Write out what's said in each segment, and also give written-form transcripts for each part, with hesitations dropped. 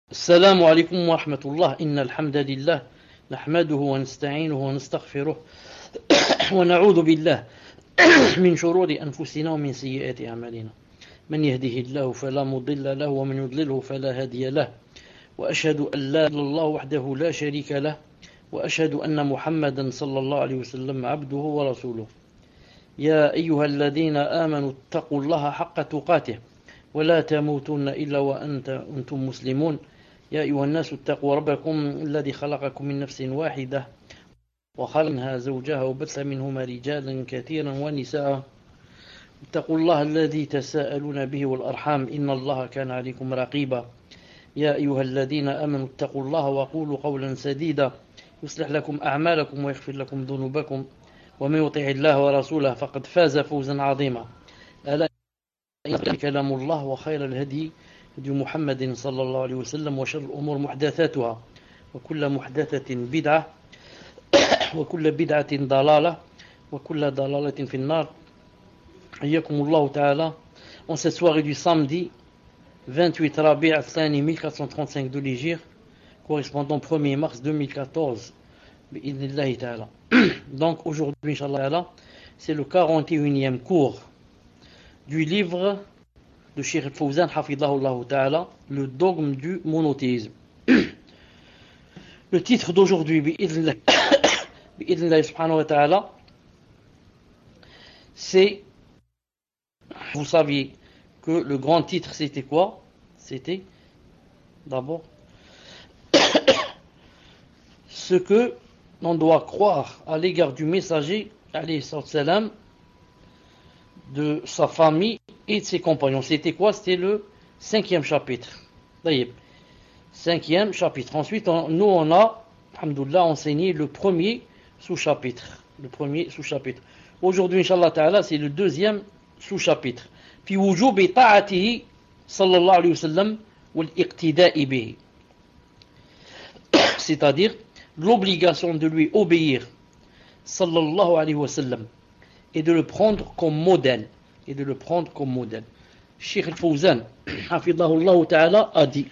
السلام عليكم ورحمة الله إن الحمد لله نحمده ونستعينه ونستغفره ونعوذ بالله من شرور أنفسنا ومن سيئات أعمالنا من يهده الله فلا مضل له ومن يضلله فلا هادي له وأشهد أن لا إله إلا الله وحده لا شريك له وأشهد أن محمدا صلى الله عليه وسلم عبده ورسوله يا أيها الذين آمنوا اتقوا الله حق تقاته ولا تموتن إلا وأنتم مسلمون يا أيها الناس اتقوا ربكم الذي خلقكم من نفس واحدة وخلق منها زوجها وبث منهما رجالا كثيرا ونساء اتقوا الله الذي تساءلون به والأرحام إن الله كان عليكم رقيبا يا أيها الذين آمنوا اتقوا الله وقولوا قولا سديدا يصلح لكم أعمالكم ويغفر لكم ذنوبكم ومن يطع الله ورسوله فقد فاز فوزا عظيما ألا كلام الله وخير الهدي هدي محمد صلى الله عليه وسلم وشر الأمور محدثاتها وكل محدثة بدعة وكل بدعة ضلالة وكل ضلالة في النار حياكم الله تعالى. En cette soirée du samedi 28 Rabi' al-Thani 1435 de l'Hégire, correspondant 1er mars 2014 bi'idhnillahi ta'ala. Donc aujourd'hui inchallah c'est le 41e cours du livre de Cheikh Al-Fawzan hafidhahullah ta'ala, le dogme du monothéisme. Le titre d'aujourd'hui bi'idhnillahi subhanahu wa ta'ala, c'est, vous saviez que le grand titre c'était quoi? C'était d'abord ce que l'on doit croire à l'égard du messager alayhi salam, de sa famille et de ses compagnons. C'était quoi? C'était le 5e chapitre. D'ailleurs, 5e chapitre. Ensuite, nous on a, alhamdoulilah, enseigné le premier sous-chapitre. Aujourd'hui, Inch'Allah Ta'ala, c'est le 2e sous-chapitre. Puis, wujub ta'atihi sallallahu alayhi wa sallam wal iqtida'i bihi. C'est-à-dire l'obligation de lui obéir sallallahu alayhi wa sallam et de le prendre comme modèle. Cheikh Al-Fawzan hafidhahullah ta'ala a dit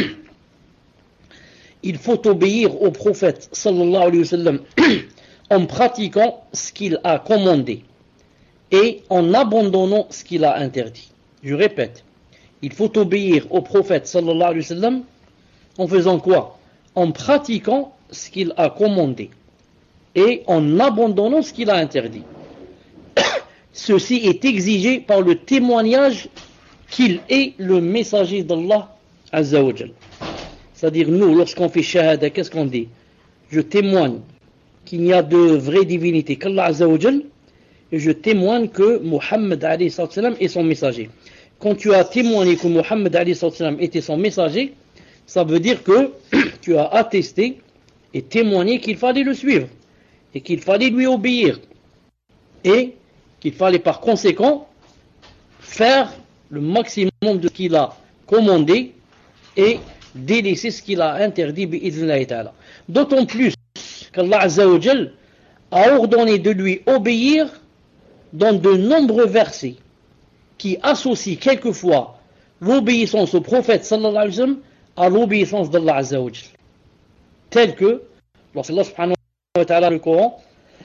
il faut obéir au prophète sallallahu alayhi wa sallam en pratiquant ce qu'il a commandé et en abandonnant ce qu'il a interdit. Je répète, il faut obéir au prophète sallallahu alayhi wa sallam en faisant quoi? En pratiquant ce qu'il a commandé et en abandonnant ce qu'il a interdit. Ceci est exigé par le témoignage qu'il est le messager d'Allah Azza wa Jal. C'est-à-dire nous, lorsqu'on fait shahada, qu'est-ce qu'on dit? Je témoigne qu'il n'y a de vraie divinité qu'Allah Azza wa Jal, et je témoigne que Muhammad alayhi salam est son messager. Quand tu as témoigné que Muhammad alayhi salam était son messager, ça veut dire que tu as attesté et témoigné qu'il fallait le suivre et qu'il fallait lui obéir et qu'il fallait par conséquent faire le maximum de ce qu'il a commandé et délaisser ce qu'il a interdit bi'idhnillahi ta'ala. D'autant plus qu'Allah Azza wa Jal a ordonné de lui obéir dans de nombreux versets qui associent quelquefois l'obéissance au prophète sallallahu alayhi wa sallam à l'obéissance d'Allah Azza wa Jal. Tel que lorsqu'Allah subhanahu wa ta'ala le Coran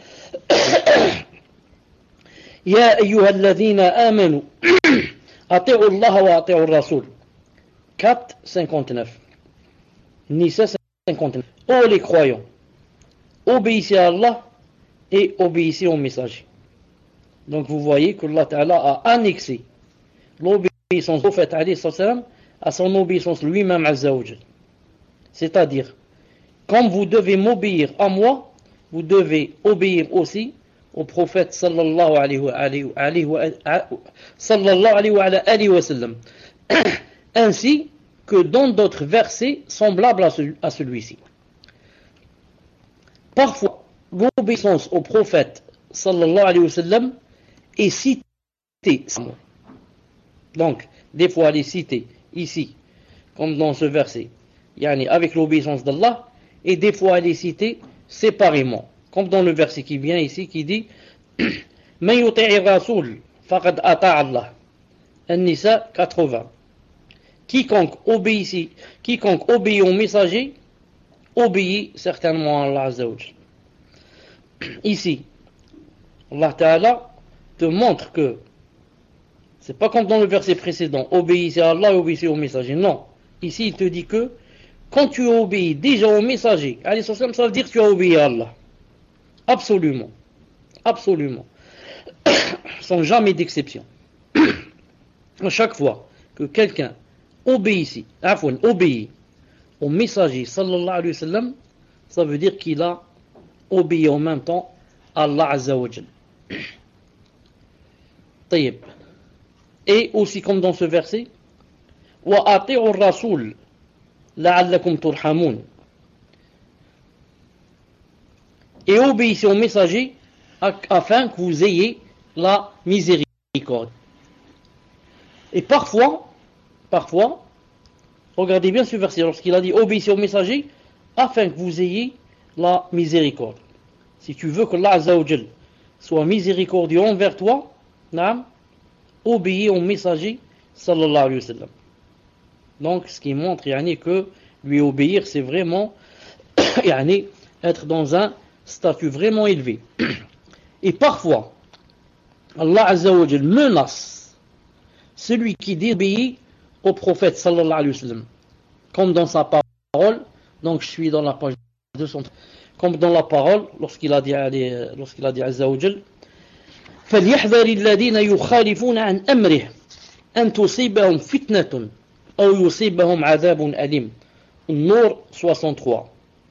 يا أيها الذين آمنوا أطيعوا الله وأطيعوا الرسول 4:59 Nisa 59. Ô les croyants, obéissez à Allah et obéissez au messager. Donc vous voyez que Allah Ta'ala a annexé l'obéissance au prophète alayhi salam à son obéissance lui-même Azza wa Jal. C'est-à-dire, comme vous devez m'obéir à moi, vous devez obéir aussi au prophète sallallahu alayhi wa sallam, ainsi que dans d'autres versets semblables à celui-ci. Parfois, l'obéissance au prophète sallallahu alayhi wa sallam est citée. Donc, des fois elle est citée ici, comme dans ce verset, avec l'obéissance d'Allah, et des fois elle est citée séparément. Comme dans le verset qui vient ici, qui dit Man yuti'i rasoul faqad ata'a Allah. An-Nisa 80. quiconque obéit au messager, obéit certainement à Allah Azza wa Jal. Ici, Allah Ta'ala te montre que c'est pas comme dans le verset précédent, obéissez à Allah et obéissez au messager. Non. Ici, il te dit que quand tu obéis déjà au messager, ça veut dire que tu as obéi à Allah. Absolument. Absolument. Sans jamais d'exception. À chaque fois que quelqu'un obéit au messager sallallahu alayhi wa sallam, ça veut dire qu'il a obéi en même temps à Allah Azza wa Jal. طيب. Et aussi comme dans ce verset, وَأَطِيعُوا الرَّسُولَ لَعَلَّكُمْ تُرْحَمُونَ. Et obéissez au messager afin que vous ayez la miséricorde. Et parfois, regardez bien ce verset, lorsqu'il a dit obéissez au messager afin que vous ayez la miséricorde. Si tu veux que Allah Azza wa Jal soit miséricordieux envers toi, obéis au messager sallallahu alayhi wa sallam. Donc ce qui montre que lui obéir c'est vraiment être dans un statut vraiment élevé. Et parfois Allah Azza wa Jal menace celui qui désobéit au prophète sallallahu alayhi wa sallam, comme dans sa parole. Donc je suis dans la page 200, comme dans la parole lorsqu'il a dit Azza wa Jal فليحذر الذين يخالفون عن أمره أن تصيبهم فتنة أو يصيبهم عذاب أليم. Nour 63.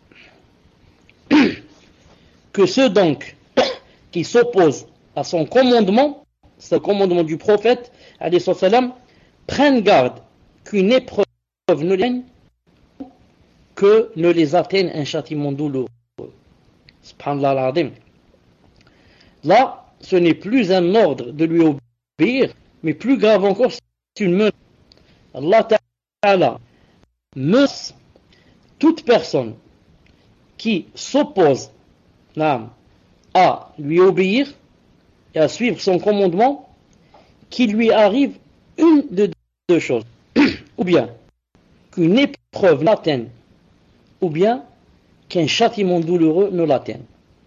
Que ceux donc qui s'opposent à son commandement, c'est le commandement du prophète alayhi salam, prennent garde qu'une épreuve que ne les atteigne un châtiment douloureux. Subhanallah al-Azim. Là, ce n'est plus un ordre de lui obéir, mais plus grave encore, c'est une menace. Allah Ta'ala menace toute personne qui s'oppose à lui obéir et à suivre son commandement, qu'il lui arrive une de deux choses. Ou bien qu'une épreuve l'atteigne, ou bien qu'un châtiment douloureux ne l'atteigne.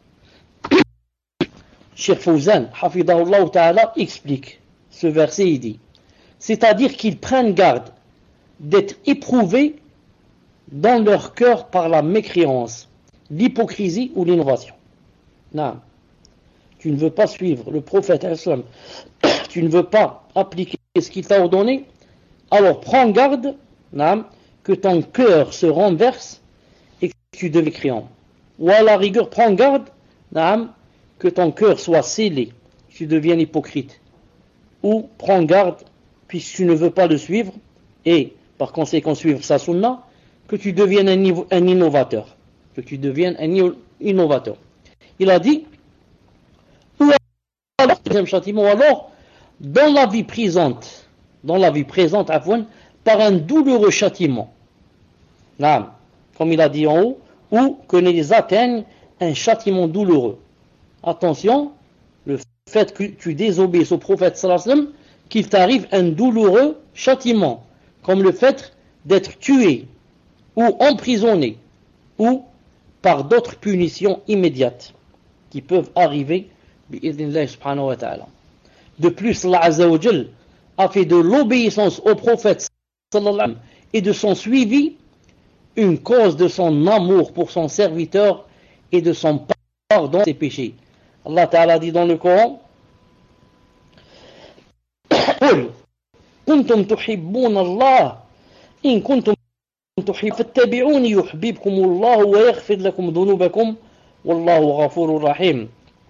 Cheikh Fawzan, hafidahullah ta'ala, explique ce verset, il dit, c'est-à-dire qu'ils prennent garde d'être éprouvés dans leur cœur par la mécréance, l'hypocrisie ou l'innovation. Non. Tu ne veux pas suivre le prophète, tu ne veux pas appliquer ce qu'il t'a ordonné, alors prends garde que ton cœur se renverse et que tu deviens mécréant. Ou à la rigueur, prends garde que ton cœur soit scellé, que tu deviennes hypocrite. Ou prends garde, puisque tu ne veux pas le suivre, et par conséquent suivre sa sunna, que tu deviennes un innovateur. Que tu deviennes un innovateur. Il a dit, ou alors, deuxième châtiment, alors, dans la vie présente, par un douloureux châtiment. Comme il a dit en haut, ou que les atteigne un châtiment douloureux. Attention, le fait que tu désobéisses au prophète sallallahu alayhi wa sallam, qu'il t'arrive un douloureux châtiment, comme le fait d'être tué, ou emprisonné, ou par d'autres punitions immédiates, qui peuvent arriver, bi'idhnillah subhanahu wa ta'ala. De plus, Allah Azza wa Jal a fait de l'obéissance au prophète sallallahu alayhi wa sallam et de son suivi une cause de son amour pour son serviteur et de son pardon de ses péchés. Allah Ta'ala dit dans le Coran, قل كنتم تحبون الله إن كنتم تحبون فاتبعوني يحببكم الله ويغفر لكم ذنوبكم والله غفور رحيم.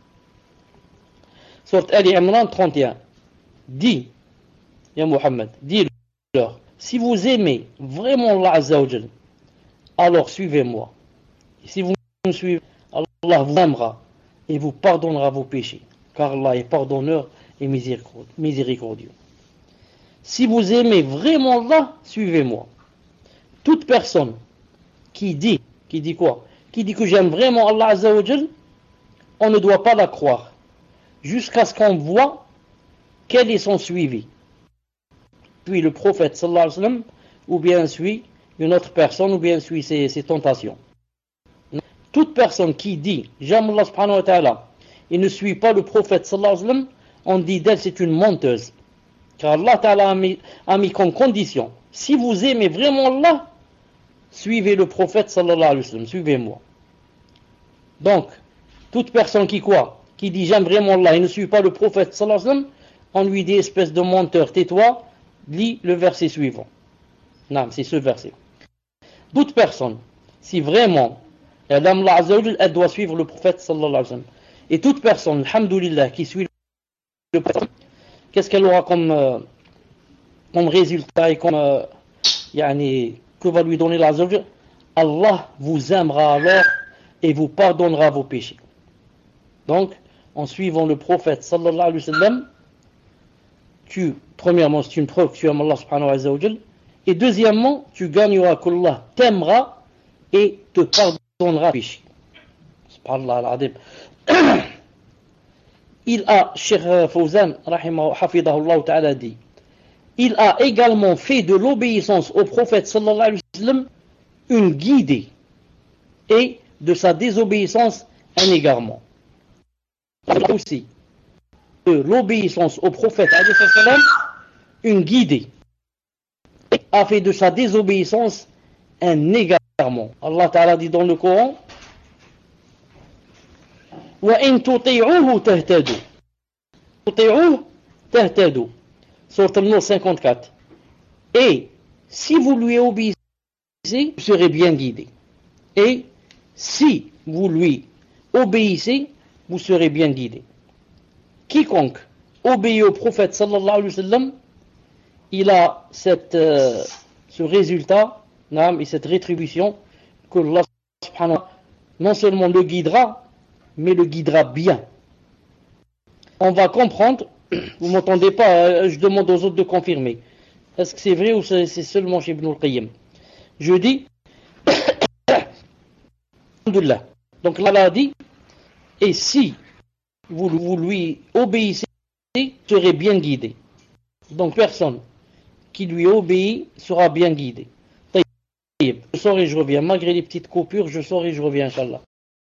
Sourate Ali Imran 31. Dis, ya Muhammad, dis-leur, si vous aimez vraiment Allah Azza wa Jal, alors suivez-moi. Et si vous me suivez, Allah vous aimera et vous pardonnera vos péchés, car Allah est pardonneur et miséricordieux. Si vous aimez vraiment Allah, suivez-moi. Toute personne qui dit quoi? Qui dit que j'aime vraiment Allah Azza wa Jal, on ne doit pas la croire, jusqu'à ce qu'on voit quel est son suivi. Puis le prophète sallallahu alayhi wa sallam ou bien suit une autre personne, ou bien suit ses tentations. Toute personne qui dit j'aime Allah subhanahu wa ta'ala et ne suit pas le prophète sallallahu alayhi wa sallam, on dit d'elle c'est une menteuse. Car Allah ta'ala a mis comme condition, si vous aimez vraiment Allah, suivez le prophète sallallahu alayhi wa sallam, suivez-moi. Donc, toute personne qui quoi, qui dit j'aime vraiment Allah et ne suit pas le prophète sallallahu alayhi wa sallam, on lui dit espèce de menteur, tais-toi, lis le verset suivant. Non, c'est ce verset. Toute personne, si vraiment elle aime Allah Azza wa Jal, elle doit suivre le prophète sallallahu alayhi wa sallam. Et toute personne, alhamdoulilah, qui suit le prophète, qu'est-ce qu'elle aura comme résultat et comme que va lui donner Allah Azza wa Jal? Allah vous aimera alors et vous pardonnera vos péchés. Donc, en suivant le prophète sallallahu alayhi wa sallam, premièrement, c'est une preuve que tu aimes Allah subhanahu wa ta'ala, et deuxièmement, tu gagneras qu'Allah t'aimera et te pardonnera vos péchés. Subhanallah al-azim. Il a, Cheikh Fawzan, hafidahullah ta'ala, dit, il a également fait de l'obéissance au prophète sallallahu alayhi wa sallam une guidée et de sa désobéissance un égarement. Aussi de l'obéissance au prophète alayhi wa sallam une guidée et a fait de sa désobéissance un égarement. Allah Ta'ala dit dans le Coran وَإِن تُطِيعُوهُ تَهْتَدُوا تُطِيعُوهُ تَهْتَدُوا Sourate An-Nur 54. Et si vous lui obéissez, vous serez bien guidé. Et si vous lui obéissez, vous serez bien guidé. Quiconque obéit au prophète sallallahu alayhi wa sallam, il a ce résultat et cette rétribution que Allah subhanahu wa ta'ala non seulement le guidera, mais le guidera bien. On va comprendre, vous ne m'entendez pas, je demande aux autres de confirmer. Est-ce que c'est vrai ou c'est seulement chez Ibn al-Qayyim? Je dis, alhamdoulilah. Donc là, Allah a dit, et si vous lui obéissez, vous serez bien guidé. Donc personne qui lui obéit sera bien guidé. Je sors et je reviens. Malgré les petites coupures, je sors et je reviens, Inch'Allah.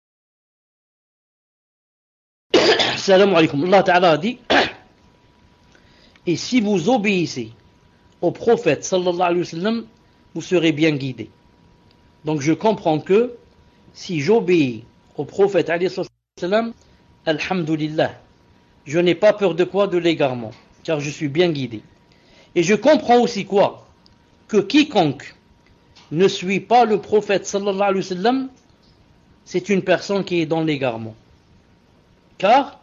Salam alaykum. Allah Ta'ala a dit, et si vous obéissez au prophète sallallahu alayhi wa sallam, vous serez bien guidé. Donc je comprends que si j'obéis au prophète alayhi wa sallam, alhamdulillah, je n'ai pas peur de quoi? De l'égarement, car je suis bien guidé. Et je comprends aussi quoi? Que quiconque ne suit pas le prophète sallallahu alayhi wa sallam, c'est une personne qui est dans l'égarement. Car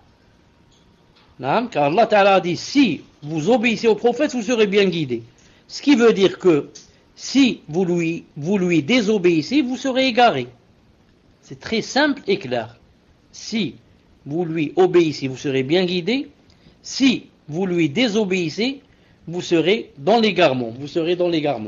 Allah Ta'ala a dit, si vous obéissez au prophète, vous serez bien guidé. Ce qui veut dire que si vous lui désobéissez, vous serez égaré. C'est très simple et clair. Si vous lui obéissez, vous serez bien guidé. Si vous lui désobéissez, vous serez dans l'égarement. Vous serez dans l'égarement.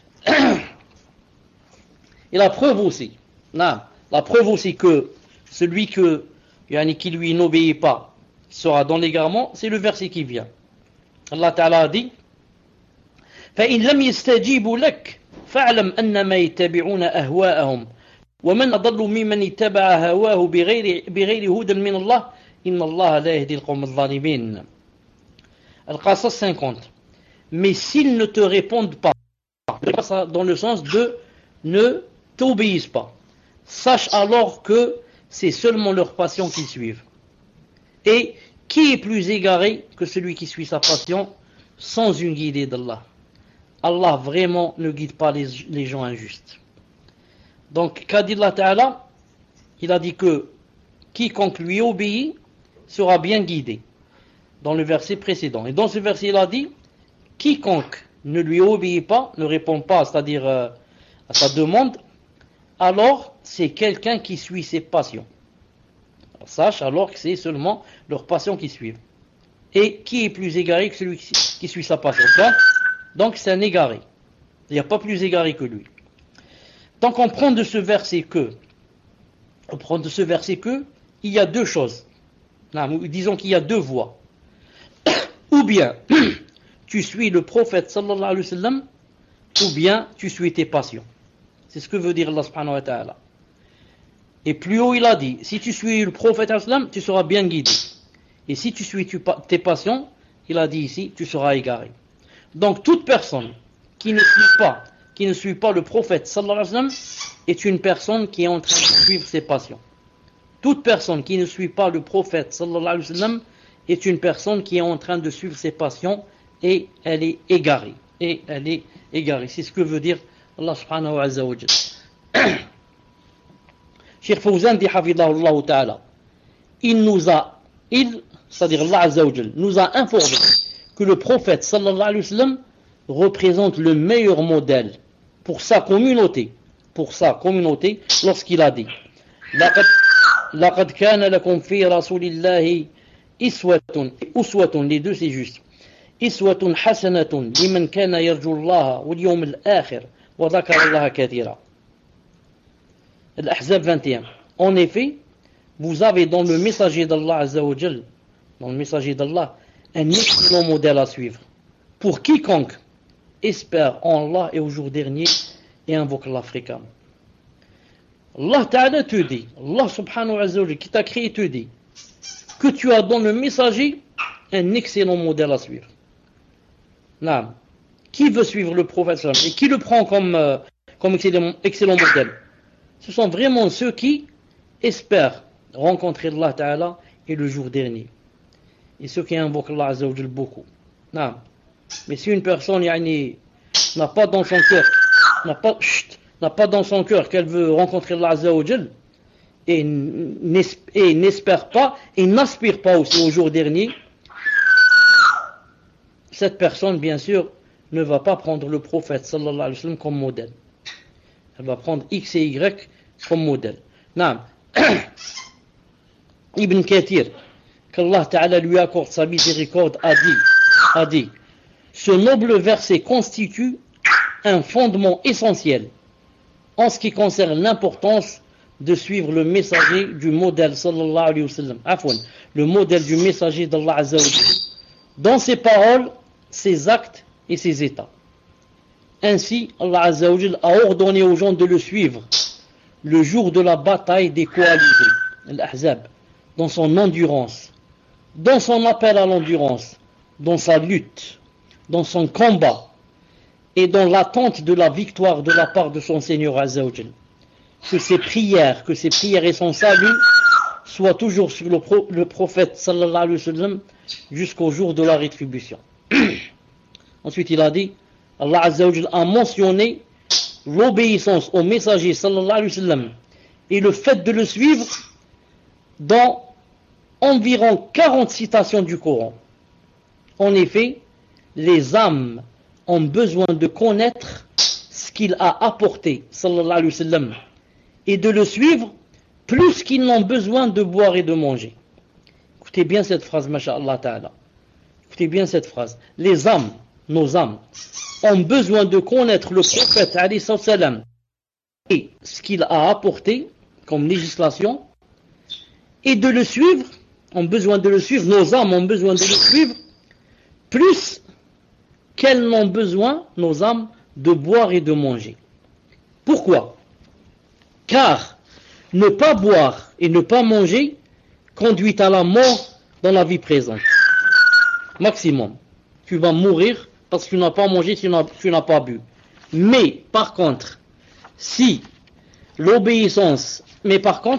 Et la preuve aussi, que celui qui lui n'obéit pas sera dans l'égarement, c'est le verset qui vient. Allah Ta'ala a dit, فَإِنْ لَمْ يَسْتَجِيبُوا لَكَ فَاعْلَمْ أَنَّمَا يَتَّبِعُونَ أَهْوَاءَهُمْ وَمَنْ أَضَلُّ مِمَّنِ اتَّبَعَ هَوَاهُ بِغَيْرِ هُدًى مِنَ اللَّهِ إِنَّ اللَّهَ لَا يَهْدِي الْقَوْمَ الظَّالِمِينَ. Al-Qasas 50. Mais s'ils ne te répondent pas, dans le sens de ne t'obéissent pas, sache alors que c'est seulement leur passion qu'ils suivent. Et qui est plus égaré que celui qui suit sa passion sans une guidée d'Allah? Allah vraiment ne guide pas les gens injustes. Donc, qu'a dit Allah Ta'ala? Il a dit que quiconque lui obéit sera bien guidé, dans le verset précédent. Et dans ce verset, il a dit, quiconque ne lui obéit pas, ne répond pas, c'est-à-dire à sa demande, alors c'est quelqu'un qui suit ses passions. Alors, sache alors que c'est seulement leurs passions qui suivent. Et qui est plus égaré que celui qui suit sa passion? Donc c'est un égaré. Il n'y a pas plus égaré que lui. Donc on prend de ce verset que il y a deux choses. Disons qu'il y a deux voies. Ou bien tu suis le prophète sallallahu alayhi wa sallam ou bien tu suis tes passions. C'est ce que veut dire Allah subhanahu wa ta'ala. Et plus haut il a dit, si tu suis le prophète islam, tu seras bien guidé. Et si tu suis tes passions, il a dit ici, tu seras égaré. Donc toute personne qui ne suit pas le prophète sallallahu alayhi wa sallam est une personne qui est en train de suivre ses passions. Toute personne qui ne suit pas le prophète sallallahu alayhi wa sallam est une personne qui est en train de suivre ses passions et elle est égarée. C'est ce que veut dire Allah subhanahu wa ta'ala. Cheikh Fawzan dit hafidahullah ta'ala, c'est-à-dire Allah Azza wa Jal, nous a informé que le prophète sallallahu alayhi wa sallam représente le meilleur modèle pour sa communauté lorsqu'il a dit لقد كان لكم في رسول الله أسوة les deux c'est juste أسوة حسنة لمن كان يرجو الله واليوم الآخر وذكر الله كثيرا. Al-Ahzab 21. En effet, vous avez dans le messager d'Allah Azza wa Jal, dans le messager d'Allah, un excellent modèle à suivre pour quiconque espère en Allah et au jour dernier et invoque Allah fréquemment. Allah Ta'ala te dit, Allah Subhanahu wa Ta'ala qui t'a créé te dit que tu as dans le messager un excellent modèle à suivre. Naam. Qui veut suivre le prophète et qui le prend comme excellent modèle? Ce sont vraiment ceux qui espèrent rencontrer Allah Ta'ala et le jour dernier. Et ceux qui invoquent Allah Azza wa Jal beaucoup. Non. Mais si une personne n'a pas dans son cœur qu'elle veut rencontrer Allah Azza wa Jal et n'espère pas et n'aspire pas aussi au jour dernier, cette personne bien sûr ne va pas prendre le prophète sallallahu alayhi wa sallam comme modèle. Elle va prendre X et Y comme modèle. Non. Ibn Kathir, qu'Allah Ta'ala lui accorde sa miséricorde, a dit ce noble verset constitue un fondement essentiel en ce qui concerne l'importance de suivre le messager du modèle sallallahu alayhi wa sallam. Le modèle du messager d'Allah Azza wa Jalla dans ses paroles, ses actes et ses états. Ainsi, Allah Azza wa Jalla a ordonné aux gens de le suivre le jour de la bataille des coalisés, l'Ahzab, dans son endurance, dans son appel à l'endurance, dans sa lutte, dans son combat et dans l'attente de la victoire de la part de son Seigneur Azza wa Jalla. Que ses prières et son salut soient toujours sur le prophète sallallahu alayhi wa sallam jusqu'au jour de la rétribution. Ensuite il a dit, Allah Azza wa Jalla a mentionné l'obéissance au messager sallallahu alayhi wa sallam et le fait de le suivre dans environ 40 citations du Coran. En effet, les âmes ont besoin de connaître ce qu'il a apporté sallallahu alayhi wa sallam et de le suivre plus qu'ils n'ont besoin de boire et de manger. Écoutez bien cette phrase, masha'Allah ta'ala. Écoutez bien cette phrase. Les âmes, nos âmes, ont besoin de connaître le prophète alayhi salam et ce qu'il a apporté comme législation et de le suivre, ont besoin de le suivre, nos âmes ont besoin de le suivre plus qu'elles n'ont besoin, nos âmes, de boire et de manger. Pourquoi? Car ne pas boire et ne pas manger conduit à la mort dans la vie présente. Maximum. Tu vas mourir parce que tu n'as pas mangé, tu n'as pas bu. Mais, par contre, si l'obéissance, il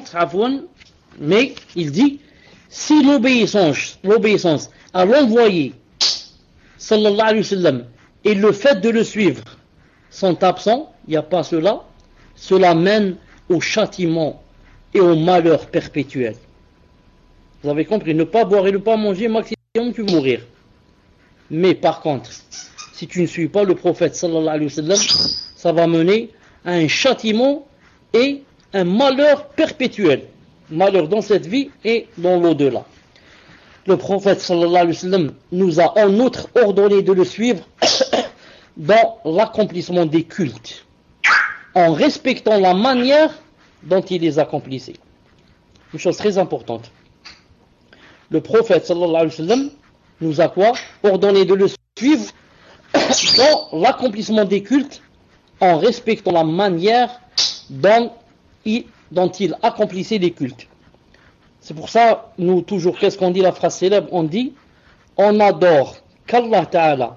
dit, si l'obéissance à l'envoyé, sallallahu alayhi wa sallam, et le fait de le suivre sont absents, il n'y a pas cela mène au châtiment et au malheur perpétuel. Vous avez compris, ne pas boire et ne pas manger, maximum tu vas mourir. Mais par contre, si tu ne suis pas le prophète sallallahu alayhi wa sallam, ça va mener à un châtiment et un malheur perpétuel. Malheur dans cette vie et dans l'au-delà. Le prophète sallallahu alayhi wa sallam nous a en outre ordonné de le suivre dans l'accomplissement des cultes, en respectant la manière dont il les accomplissait. Une chose très importante. Le prophète sallallahu alayhi wa sallam nous a quoi? Ordonné de le suivre dans l'accomplissement des cultes en respectant la manière dont il accomplissait les cultes. C'est pour ça, nous toujours, qu'est-ce qu'on dit, la phrase célèbre, on dit, on adore qu'Allah Ta'ala,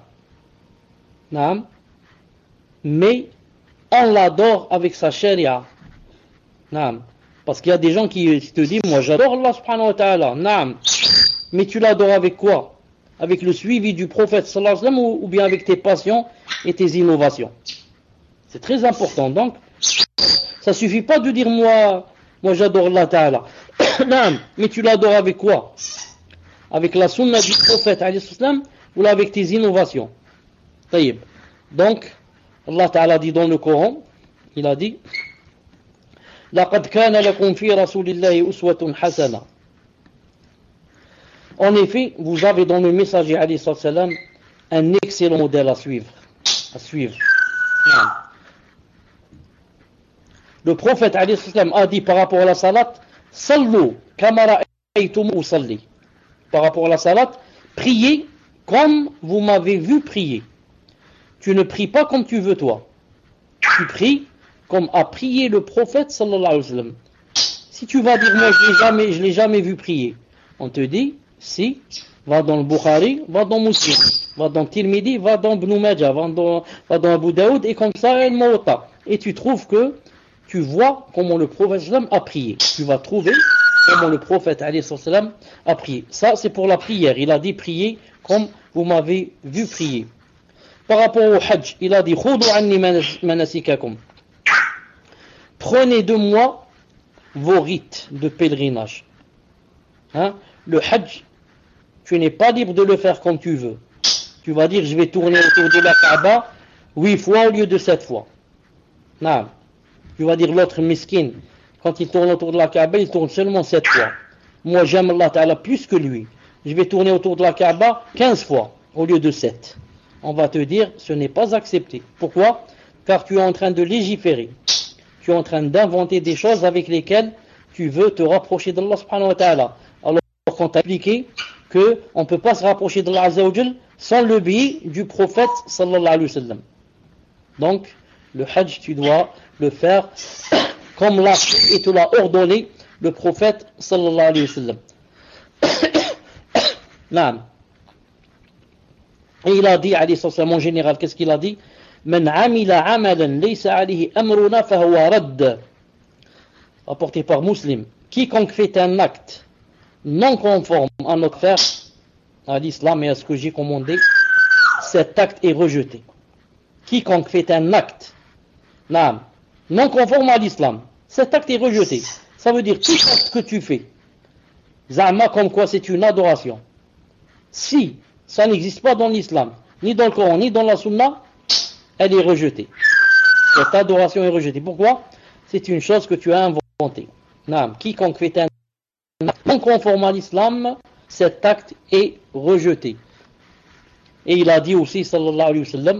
mais on l'adore avec sa sharia. Parce qu'il y a des gens qui te disent, moi j'adore Allah subhanahu wa ta'ala, mais tu l'adores avec quoi? Avec le suivi du prophète sallallahu alayhi wa sallam ou bien avec tes passions et tes innovations? C'est très important. Donc, ça suffit pas de dire moi j'adore Allah ta'ala. Mais tu l'adores avec quoi? Avec la sunna du prophète alayhi salam ou là avec tes innovations? Taïb. Donc, Allah ta'ala dit dans le Coran, il a dit لَقَدْ كَانَ لَكُمْ فِي رَسُولِ اللَّهِ أُسْوَةٌ حَسَنَةٌ. En effet, vous avez dans le messager alayhi salam un excellent modèle à suivre. Le prophète alayhi salam a dit par rapport à la salat, sallu kama ra'aytum usalli. Par rapport à la salat, priez comme vous m'avez vu prier. Tu ne pries pas comme tu veux toi. Tu pries comme a prié le prophète sallallahu alayhi wa sallam. Si tu vas dire moi je l'ai jamais vu prier, on te dit si, va dans le Bukhari, va dans Muslim, va dans Tirmidhi, va dans Ibn Majah, va dans Abu Daoud et comme ça el Muwatta. Et tu trouves que tu vois comment le prophète sallam a prié. Tu vas trouver comment le prophète alayhi salam a prié. Ça c'est pour la prière. Il a dit prier comme vous m'avez vu prier. Par rapport au Hajj, il a dit Khudu anni manasikakum. Prenez de moi vos rites de pèlerinage. Le Hajj, tu n'es pas libre de le faire comme tu veux. Tu vas dire je vais tourner autour de la Kaaba 8 fois au lieu de 7 fois. Non. Tu vas dire l'autre miskin, quand il tourne autour de la Kaaba, il tourne seulement 7 fois. Moi j'aime Allah Ta'ala plus que lui. Je vais tourner autour de la Kaaba 15 fois au lieu de 7. On va te dire ce n'est pas accepté. Pourquoi? Car tu es en train de légiférer. Tu es en train d'inventer des choses avec lesquelles tu veux te rapprocher d'Allah subhanahu wa ta'ala. Alors qu'on t'a expliqué qu'on ne peut pas se rapprocher d'Allah azza wa jal sans le biais du prophète sallallahu alayhi wa sallam. Donc, le hajj, tu dois le faire comme l'a fait et te l'a ordonné le prophète sallallahu alayhi wa sallam. Naam. Et il a dit, alayhi sallam, en général, qu'est-ce qu'il a dit? Man amila amalan laysa alayhi amruna fahuwa radd. Rapporté par Muslim. Quiconque fait un acte non conforme à notre faire, à l'islam et à ce que j'ai commandé, cet acte est rejeté. Quiconque fait un acte non conforme à l'islam, cet acte est rejeté. Ça veut dire tout acte que tu fais, zama comme quoi c'est une adoration. Si ça n'existe pas dans l'islam, ni dans le Coran, ni dans la Sunna, elle est rejetée. Cette adoration est rejetée. Pourquoi? C'est une chose que tu as inventée. Quiconque fait un acte non conforme à l'islam, cet acte est rejeté. Et il a dit aussi, sallallahu alayhi wa sallam,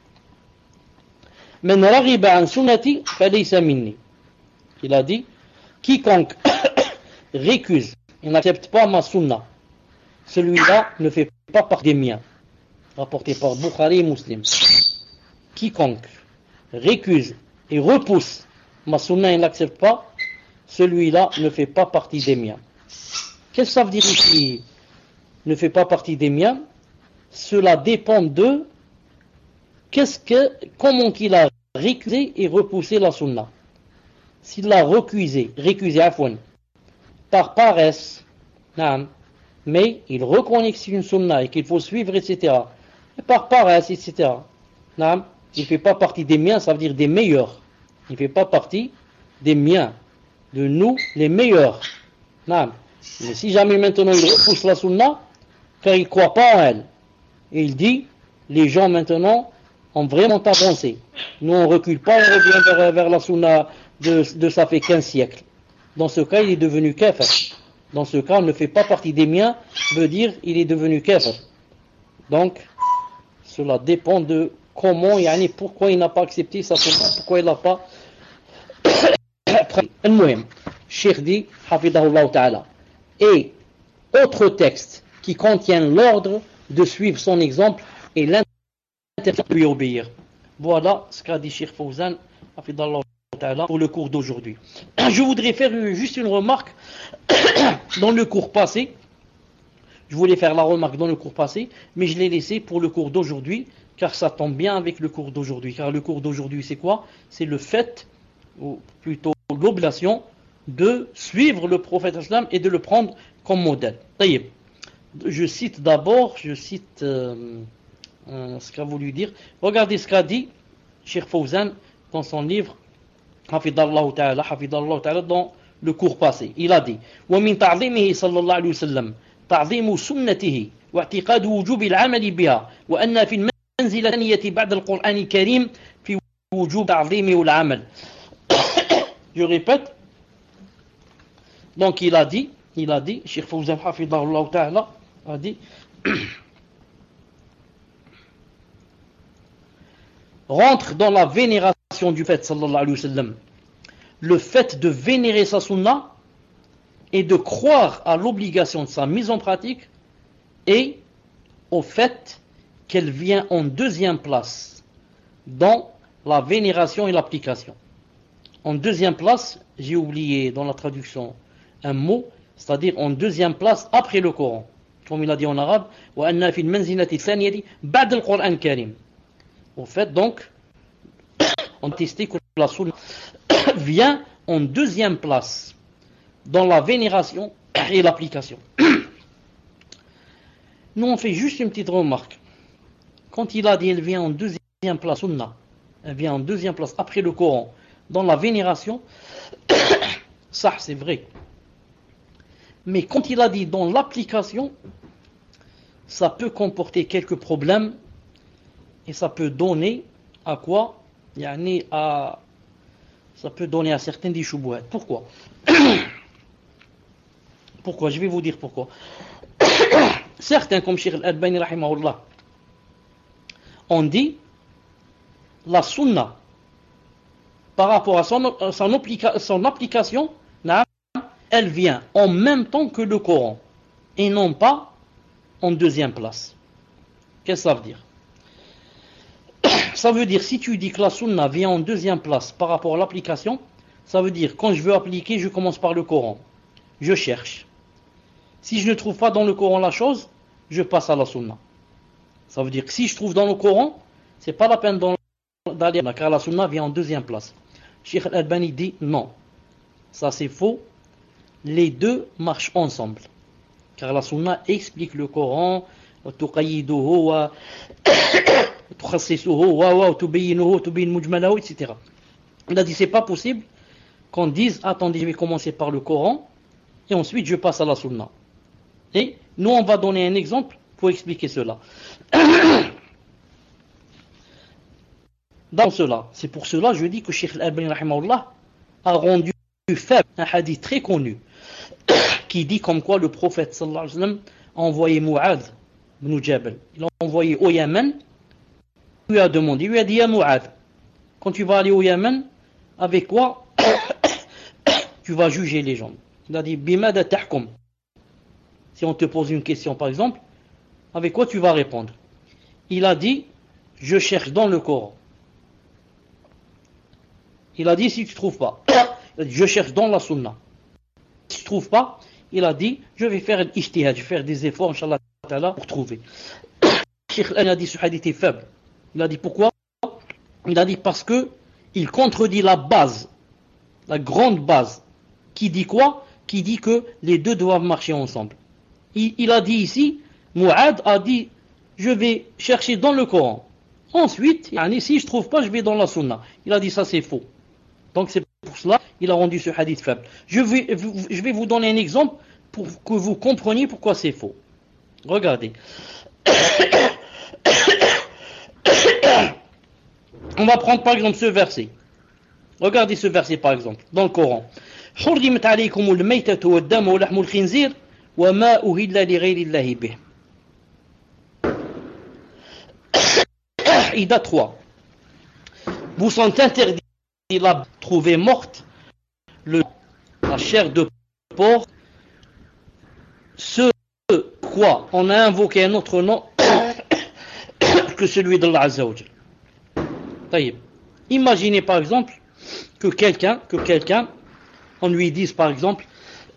Men raghiba an sunnati falaysa minni. Il a dit, quiconque récuse et n'accepte pas ma sunna, celui-là ne fait pas partie des miens. Rapporté par Bukhari et Muslim. Quiconque récuse et repousse ma sunna et n'accepte pas, celui-là ne fait pas partie des miens. Qu'est-ce que ça veut dire ici? Ne fait pas partie des miens? Cela dépend de comment qu'il a récusé et repoussé la sunna. S'il l'a récusé par paresse, mais il reconnaît que c'est une sunna et qu'il faut suivre, etc. Et par paresse, etc. Il ne fait pas partie des miens, ça veut dire des meilleurs. Il ne fait pas partie des miens, de nous, les meilleurs. Mais si jamais maintenant il repousse la sunna, car il ne croit pas en elle, et il dit, les gens maintenant ont vraiment avancé. Nous on ne recule pas, on revient vers la sunna de ça fait 15 siècles. Dans ce cas, il est devenu kafir. Dans ce cas, on ne fait pas partie des miens, veut dire il est devenu kafir. Donc, cela dépend de comment, pourquoi il n'a pas accepté sa sunna, pourquoi il n'a pas Al-Muhim, Cheikh dit, hafidahullah ta'ala. Et autre texte qui contient l'ordre de suivre son exemple et lui obéir. Voilà ce qu'a dit Cheikh Fawzan pour le cours d'aujourd'hui. Je voudrais faire juste une remarque dans le cours passé. Je voulais faire la remarque dans le cours passé, mais je l'ai laissé pour le cours d'aujourd'hui, car ça tombe bien avec le cours d'aujourd'hui. Car le cours d'aujourd'hui, c'est quoi? C'est le fait, ou plutôt l'obligation, de suivre le prophète islam et de le prendre comme modèle. Taïeb. Je cite ce qu'a voulu dire. Regardez ce qu'a dit Cheikh Fawzan dans son livre Hafidallahu ta'ala dans le cours passé. Il a dit وَمِنْ تَعْظِيمِهِ صلى الله عليه وسلم تعظيم سنته واعتقاد وجوب العمل بها وأن في المنزلة الثانية بعد القرآن الكريم في وجوب تعظيمه والعمل. Je répète. Donc il a dit, Cheikh Fawzan Hafidallahu ta'ala a dit rentre dans la vénération du fait sallallahu alayhi wa sallam le fait de vénérer sa sunna et de croire à l'obligation de sa mise en pratique et au fait qu'elle vient en deuxième place dans la vénération et l'application. En deuxième place, j'ai oublié dans la traduction un mot, c'est-à-dire en deuxième place après le Coran. Comme il a dit en arabe, وَأَنَّا فِي الْمَنْزِلَةِ الثَّانِيَةِ بَعْدَ الْقُرْآنِ الْكَرِيمِ. Au fait, donc, on testait que la sunna vient en deuxième place dans la vénération et l'application. Nous, on fait juste une petite remarque. Quand il a dit elle vient en deuxième place, sunna, elle vient en deuxième place après le Coran, dans la vénération, ça c'est vrai. Mais quand il a dit dans l'application, ça peut comporter quelques problèmes et ça peut donner à quoi? Ça peut donner à certains des choubouhats. Pourquoi? Pourquoi? Je vais vous dire pourquoi. Certains, comme Cheikh Al-Albani rahimahullah, ont dit la sunna par rapport à son application, elle vient en même temps que le Coran et non pas en deuxième place. Qu'est-ce que ça veut dire? Ça veut dire, si tu dis que la sunna vient en deuxième place par rapport à l'application, ça veut dire, quand je veux appliquer, je commence par le Coran. Je cherche. Si je ne trouve pas dans le Coran la chose, je passe à la sunna. Ça veut dire que si je trouve dans le Coran, c'est pas la peine d'aller, car la sunna vient en deuxième place. Cheikh Al-Albani dit non. Ça c'est faux. Les deux marchent ensemble. Car la sunna explique le Coran, etc. Il a dit c'est pas possible qu'on dise attendez, je vais commencer par le Coran et ensuite je passe à la sunna. Et nous on va donner un exemple pour expliquer cela. Dans cela, c'est pour cela je dis que Cheikh Al-Albani rahimahullah a rendu faible un hadith très connu qui dit comme quoi le prophète sallallahu alayhi wa sallam a envoyé Mu'adh ibn Jabal. Il l'a envoyé au Yémen. Il lui a demandé, il lui a dit, ya Mu'adh, quand tu vas aller au Yémen, avec quoi tu vas juger les gens? Il a dit, bimada tahkum. Si on te pose une question par exemple, avec quoi tu vas répondre? Il a dit, je cherche dans le Coran. Il a dit, si tu ne trouves pas, il a dit, je cherche dans la sunna. Si tu ne trouves pas, il a dit, je vais faire l'ijtihad, je vais faire des efforts, Inch'Allah ta'ala, pour trouver. Cheikh Al-Albani a dit, ce hadith est faible. Il a dit, pourquoi? Il a dit, parce que il contredit la base, la grande base, qui dit quoi? Qui dit que les deux doivent marcher ensemble. Il a dit ici, Mu'adh a dit, je vais chercher dans le Coran. Ensuite, si je ne trouve pas, je vais dans la sunna. Il a dit, ça c'est faux. Donc c'est pour cela qu'il a rendu ce hadith faible. Je vais vous donner un exemple pour que vous compreniez pourquoi c'est faux. Regardez. On va prendre par exemple ce verset. Regardez ce verset par exemple, dans le Coran. حرمت عليكم الميتة والدم ولحم الخنزير وما أهل لغير الله به. Ida 3. Vous sont interdits la trouver morte la chair de porc, ce quoi on a invoqué un autre nom que que celui d'Allah Azza wa Jal. Taïb. Imaginez par exemple que quelqu'un, on lui dise par exemple,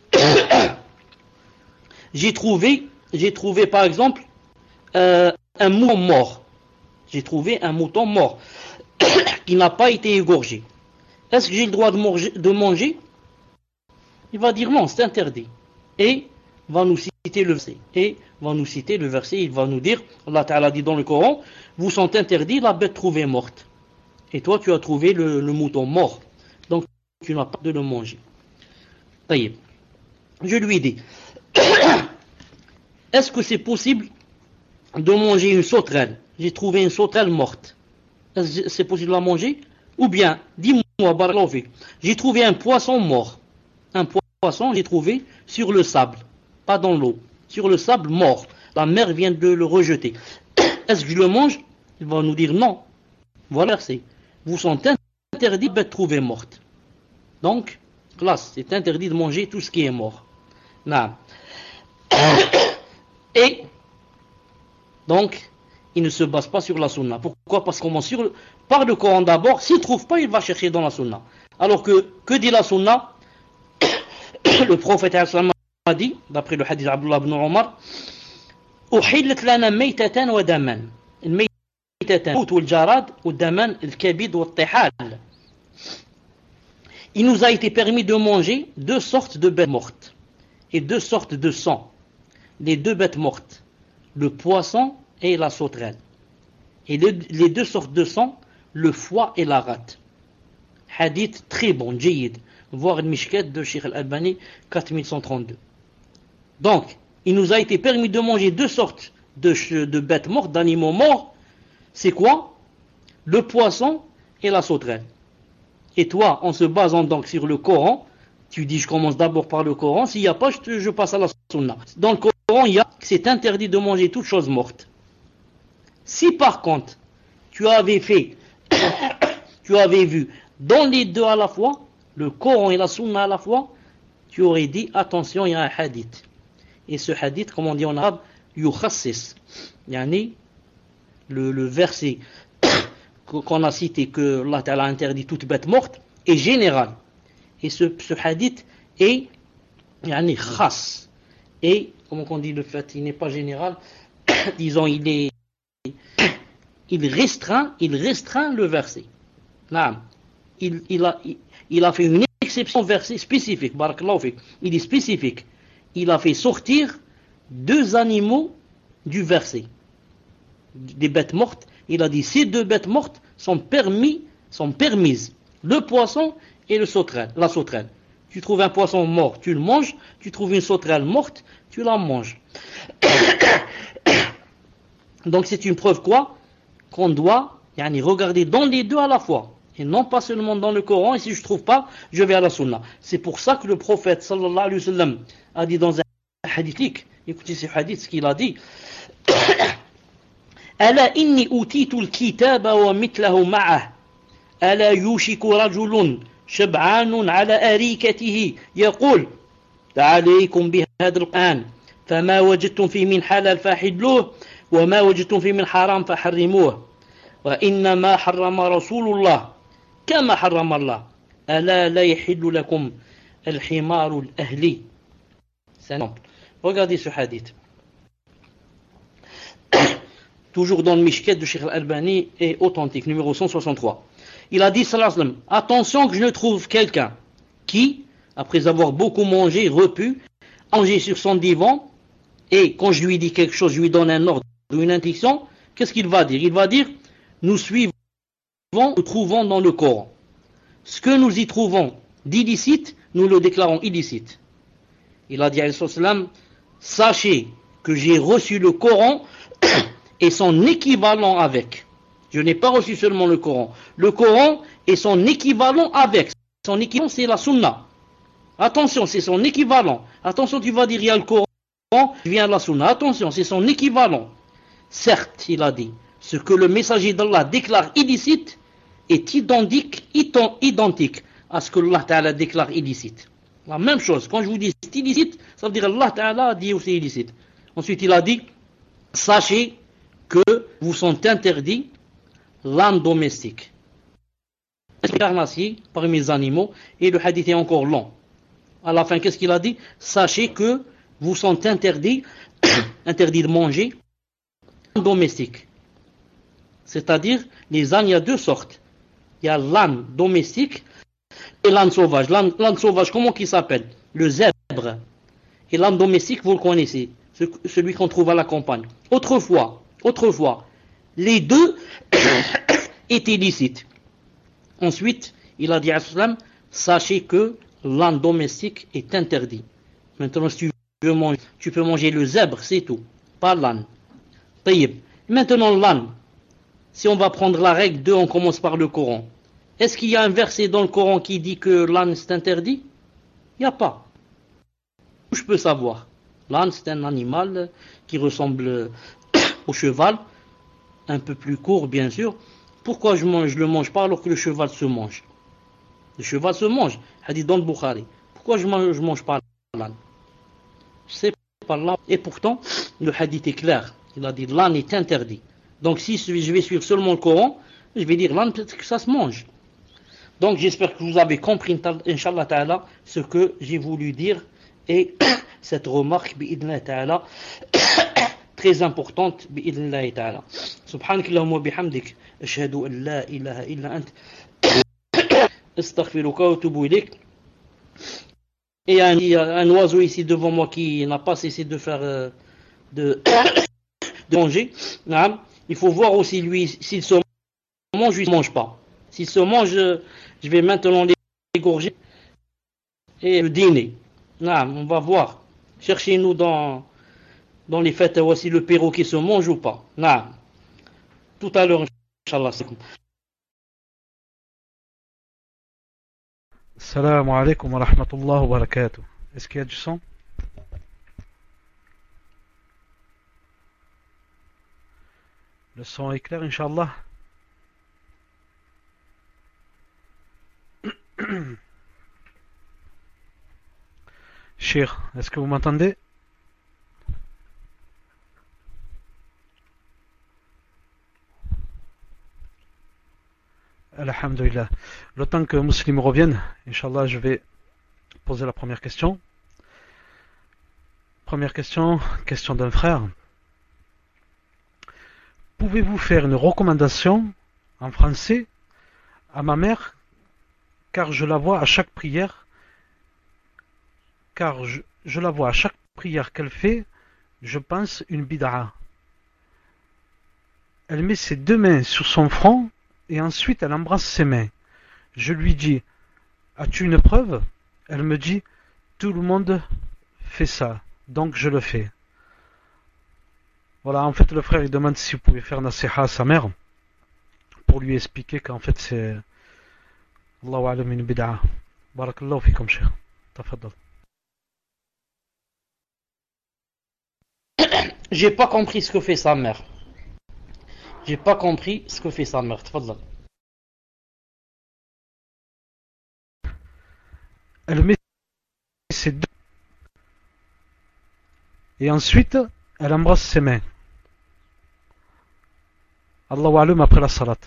j'ai trouvé par exemple un mouton mort. J'ai trouvé un mouton mort qui n'a pas été égorgé. Est-ce que j'ai le droit de manger? Il va dire non, c'est interdit. Et va nous citer le verset. Il va nous dire, Allah Ta'ala dit dans le Coran, vous sont interdits la bête trouvée morte. Et toi, tu as trouvé le mouton mort. Donc, tu n'as pas de le manger. Taïb. Je lui dis, est-ce que c'est possible de manger une sauterelle? J'ai trouvé une sauterelle morte. Est-ce que c'est possible de la manger? Ou bien, dis-moi, Barakallahu, j'ai trouvé un poisson mort. Un poisson, j'ai trouvé sur le sable, pas dans l'eau. Sur le sable mort. La mer vient de le rejeter. Est-ce que je le mange? Il va nous dire non. Voilà, c'est. Vous sont interdits de bête trouvée morte. Donc, classe, c'est interdit de manger tout ce qui est mort. Non. Et, donc, il ne se base pas sur la sunna. Pourquoi? Parce qu'on commence par le Coran d'abord. S'il ne trouve pas, il va chercher dans la sunna. Alors que dit la sunna? Le prophète a dit, d'après le hadith d'Abdullah ibn Omar, أحلت لنا ميتة ودما. الميتة الموت والجراد والدمان الكبد والطحال. Il nous a été permis de manger deux sortes de bêtes mortes et deux sortes de sang. Les deux bêtes mortes, le poisson et la sauterelle. Et les deux sortes de sang, le foie et la rate. Hadith très bon, jayid. Voir le Mishkat de Sheikh Al-Albani 4132. Donc, il nous a été permis de manger deux sortes de bêtes mortes, d'animaux morts. C'est quoi? Le poisson et la sauterelle. Et toi, en se basant donc sur le Coran, tu dis je commence d'abord par le Coran, s'il n'y a pas, je passe à la sunna. Dans le Coran, il y a que c'est interdit de manger toute chose morte. Si par contre, tu avais vu dans les deux à la fois, le Coran et la sunna à la fois, tu aurais dit attention, il y a un hadith. Et ce hadith, comme on dit en arabe, yukhassis. Yani, le verset qu'on a cité, que Allah Ta'ala a interdit toute bête morte, est général. Et ce hadith est yani, khas. Et, comment on dit le fait, il n'est pas général, disons, il restreint le verset. Il a fait une exception verset spécifique. Barakallahu fik. Il est spécifique. Il a fait sortir deux animaux du verset. Des bêtes mortes. Il a dit ces deux bêtes mortes sont permises. Le poisson et la sauterelle. Tu trouves un poisson mort, tu le manges. Tu trouves une sauterelle morte, tu la manges. Donc c'est une preuve quoi? Qu'on doit regarder dans les deux à la fois. Et non pas seulement dans le Coran, et si je ne trouve pas, je vais à la Sunna. C'est pour ça que le prophète sallallahu alayhi wa sallam a dit dans un hadith, écoutez ce hadith, ce qu'il a dit, ألا إني أوتيت الكتاب ومثله معه ألا يوشك رجل شبعان على أريكته يقول عليكم بهذا القرآن فما وجدتم فيه من حلال فحلوه وما وجدتم فيه من حرام فحرموه وإنما حرم رسول الله كما حرم الله ألا لا يحل لكم الحمار الأهلي. Regardez ce hadith. Toujours dans le Mishkat de Sheikh Al-Albani et authentique, numéro 163. Il a dit, sallallahu alayhi wa sallam, attention que je ne trouve quelqu'un qui, après avoir beaucoup mangé, repu, mangé sur son divan, et quand je lui dis quelque chose, je lui donne un ordre ou une indication, qu'est-ce qu'il va dire? Il va dire, nous trouvons dans le Coran. Ce que nous y trouvons d'illicite, nous le déclarons illicite. Il a dit, alayhi wa sallam, sachez que j'ai reçu le Coran et son équivalent avec. Je n'ai pas reçu seulement le Coran. Le Coran et son équivalent avec. Son équivalent, c'est la Sunna. Attention, c'est son équivalent. Attention, tu vas dire, il y a le Coran, il vient de la Sunna. Attention, c'est son équivalent. Certes, il a dit, ce que le messager d'Allah déclare illicite est identique à ce que Allah Ta'ala déclare illicite. La même chose. Quand je vous dis c'est illicite, ça veut dire Allah Ta'ala a dit aussi illicite. Ensuite, il a dit, sachez que vous sont interdits l'âne domestique. Carnassier parmi les animaux, et le hadith est encore long. À la fin, qu'est-ce qu'il a dit? Sachez que vous sont interdits de manger l'âne domestique. C'est-à-dire, les ânes, il y a deux sortes. Il y a l'âne domestique et l'âne sauvage. L'âne sauvage, comment il s'appelle? Le zèbre. Et l'âne domestique, vous le connaissez, celui qu'on trouve à la campagne. Autrefois, les deux étaient licites. Ensuite, il a dit à l'islam, sachez que l'âne domestique est interdit. Maintenant, si tu peux manger le zèbre, c'est tout, pas l'âne. Taïb. Maintenant, l'âne, si on va prendre la règle 2, on commence par le Coran. Est-ce qu'il y a un verset dans le Coran qui dit que l'âne c'est interdit? Il n'y a pas. Je peux savoir. L'âne, c'est un animal qui ressemble au cheval, un peu plus court, bien sûr. Pourquoi je le mange pas alors que le cheval se mange? Le cheval se mange. Hadith dans le Bukhari. Pourquoi je mange pas l'âne? C'est pas là. Et pourtant, le hadith est clair. Il a dit l'âne est interdit. Donc si je vais suivre seulement le Coran, je vais dire l'âne peut-être que ça se mange. Donc j'espère que vous avez compris, Inch'Allah Ta'ala, ce que j'ai voulu dire. Et cette remarque, bi'idnillah ta'ala, très importante, bi'idnillah ta'ala. Subhanakallahumma bihamdik, ashhadu an la ilaha illa ant, astaghfiruka wa atubu ilayk. Et il y a un oiseau ici devant moi qui n'a pas cessé de faire de manger. Il faut voir aussi lui, s'il se mange, lui ne se mange pas. S'il se mange, je vais maintenant l'égorger et le dîner. On va voir. Cherchez-nous dans les fêtes, voici le perroquet se mange ou pas. Tout à l'heure, Inch'Allah. Salam alaikum wa rahmatullah wa barakatuh. Est-ce qu'il y a du son? Le son est clair, Inch'Allah. Cheikh, est-ce que vous m'entendez? Alhamdulillah. Le temps que Muslim revienne, Inch'Allah, je vais poser la première question. Première question, question d'un frère. Pouvez-vous faire une recommandation en français à ma mère, car je la vois à chaque prière, qu'elle fait, je pense une bid'a. Elle met ses deux mains sur son front et ensuite elle embrasse ses mains. Je lui dis, as-tu une preuve? Elle me dit, tout le monde fait ça, donc je le fais. Voilà, en fait le frère il demande si vous pouvez faire nasiha à sa mère pour lui expliquer qu'en fait c'est Allahu a'lam une bid'a. Barakallahu fikum cheikh. Tafaddal. J'ai pas compris ce que fait sa mère. Tfaddal. Elle met ses deux et ensuite elle embrasse ses mains. Allahu a'lam après la salat.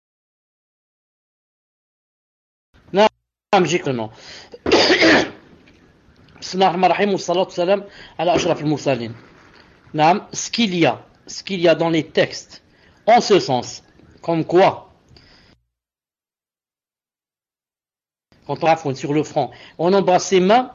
Non, j'ai que non. Bismillah ar-Rahman ar-Rahim wa salatu salam ala ashraf al-mursalin. Ce qu'il y a dans les textes en ce sens, comme quoi quand on affronte sur le front, on embrasse ses mains,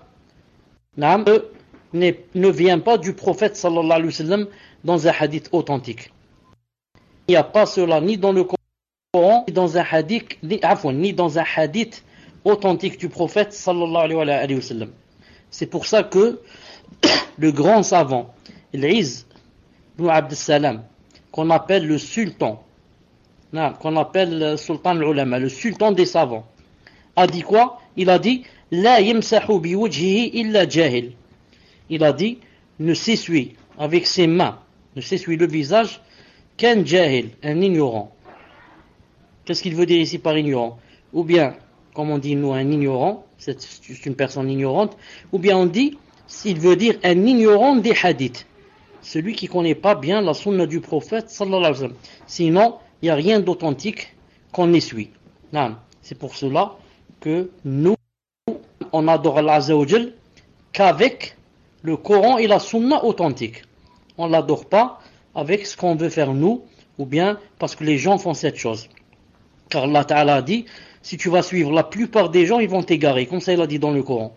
ne vient pas du prophète sallallahu alayhi wa sallam dans un hadith authentique. Il n'y a pas cela ni dans le Coran, ni dans un hadith authentique du prophète sallallahu alayhi wa sallam. C'est pour ça que le grand savant, l'Iz ibn Abd Salam, qu'on appelle le sultan, qu'on appelle sultan al-ulama, le sultan des savants, a dit quoi? Il a dit la yamsahu bi wajhihi illa jahil. Il a dit ne s'essuie avec ses mains, ne s'essuie le visage qu'un jahil, un ignorant. Qu'est-ce qu'il veut dire ici par ignorant? Ou bien, comme on dit nous, un ignorant, c'est une personne ignorante, ou bien on dit, s'il veut dire un ignorant des hadiths. celui qui ne connaît pas bien la sunna du prophète sallallahu alayhi wa sallam. Sinon, il n'y a rien d'authentique qu'on essuie. Non. C'est pour cela que nous, on adore Allah Azza wa Jal qu'avec le Coran et la sunna authentique. On ne l'adore pas avec ce qu'on veut faire nous, ou bien parce que les gens font cette chose. Car Allah Ta'ala a dit, si tu vas suivre la plupart des gens, ils vont t'égarer, comme ça il a dit dans le Coran.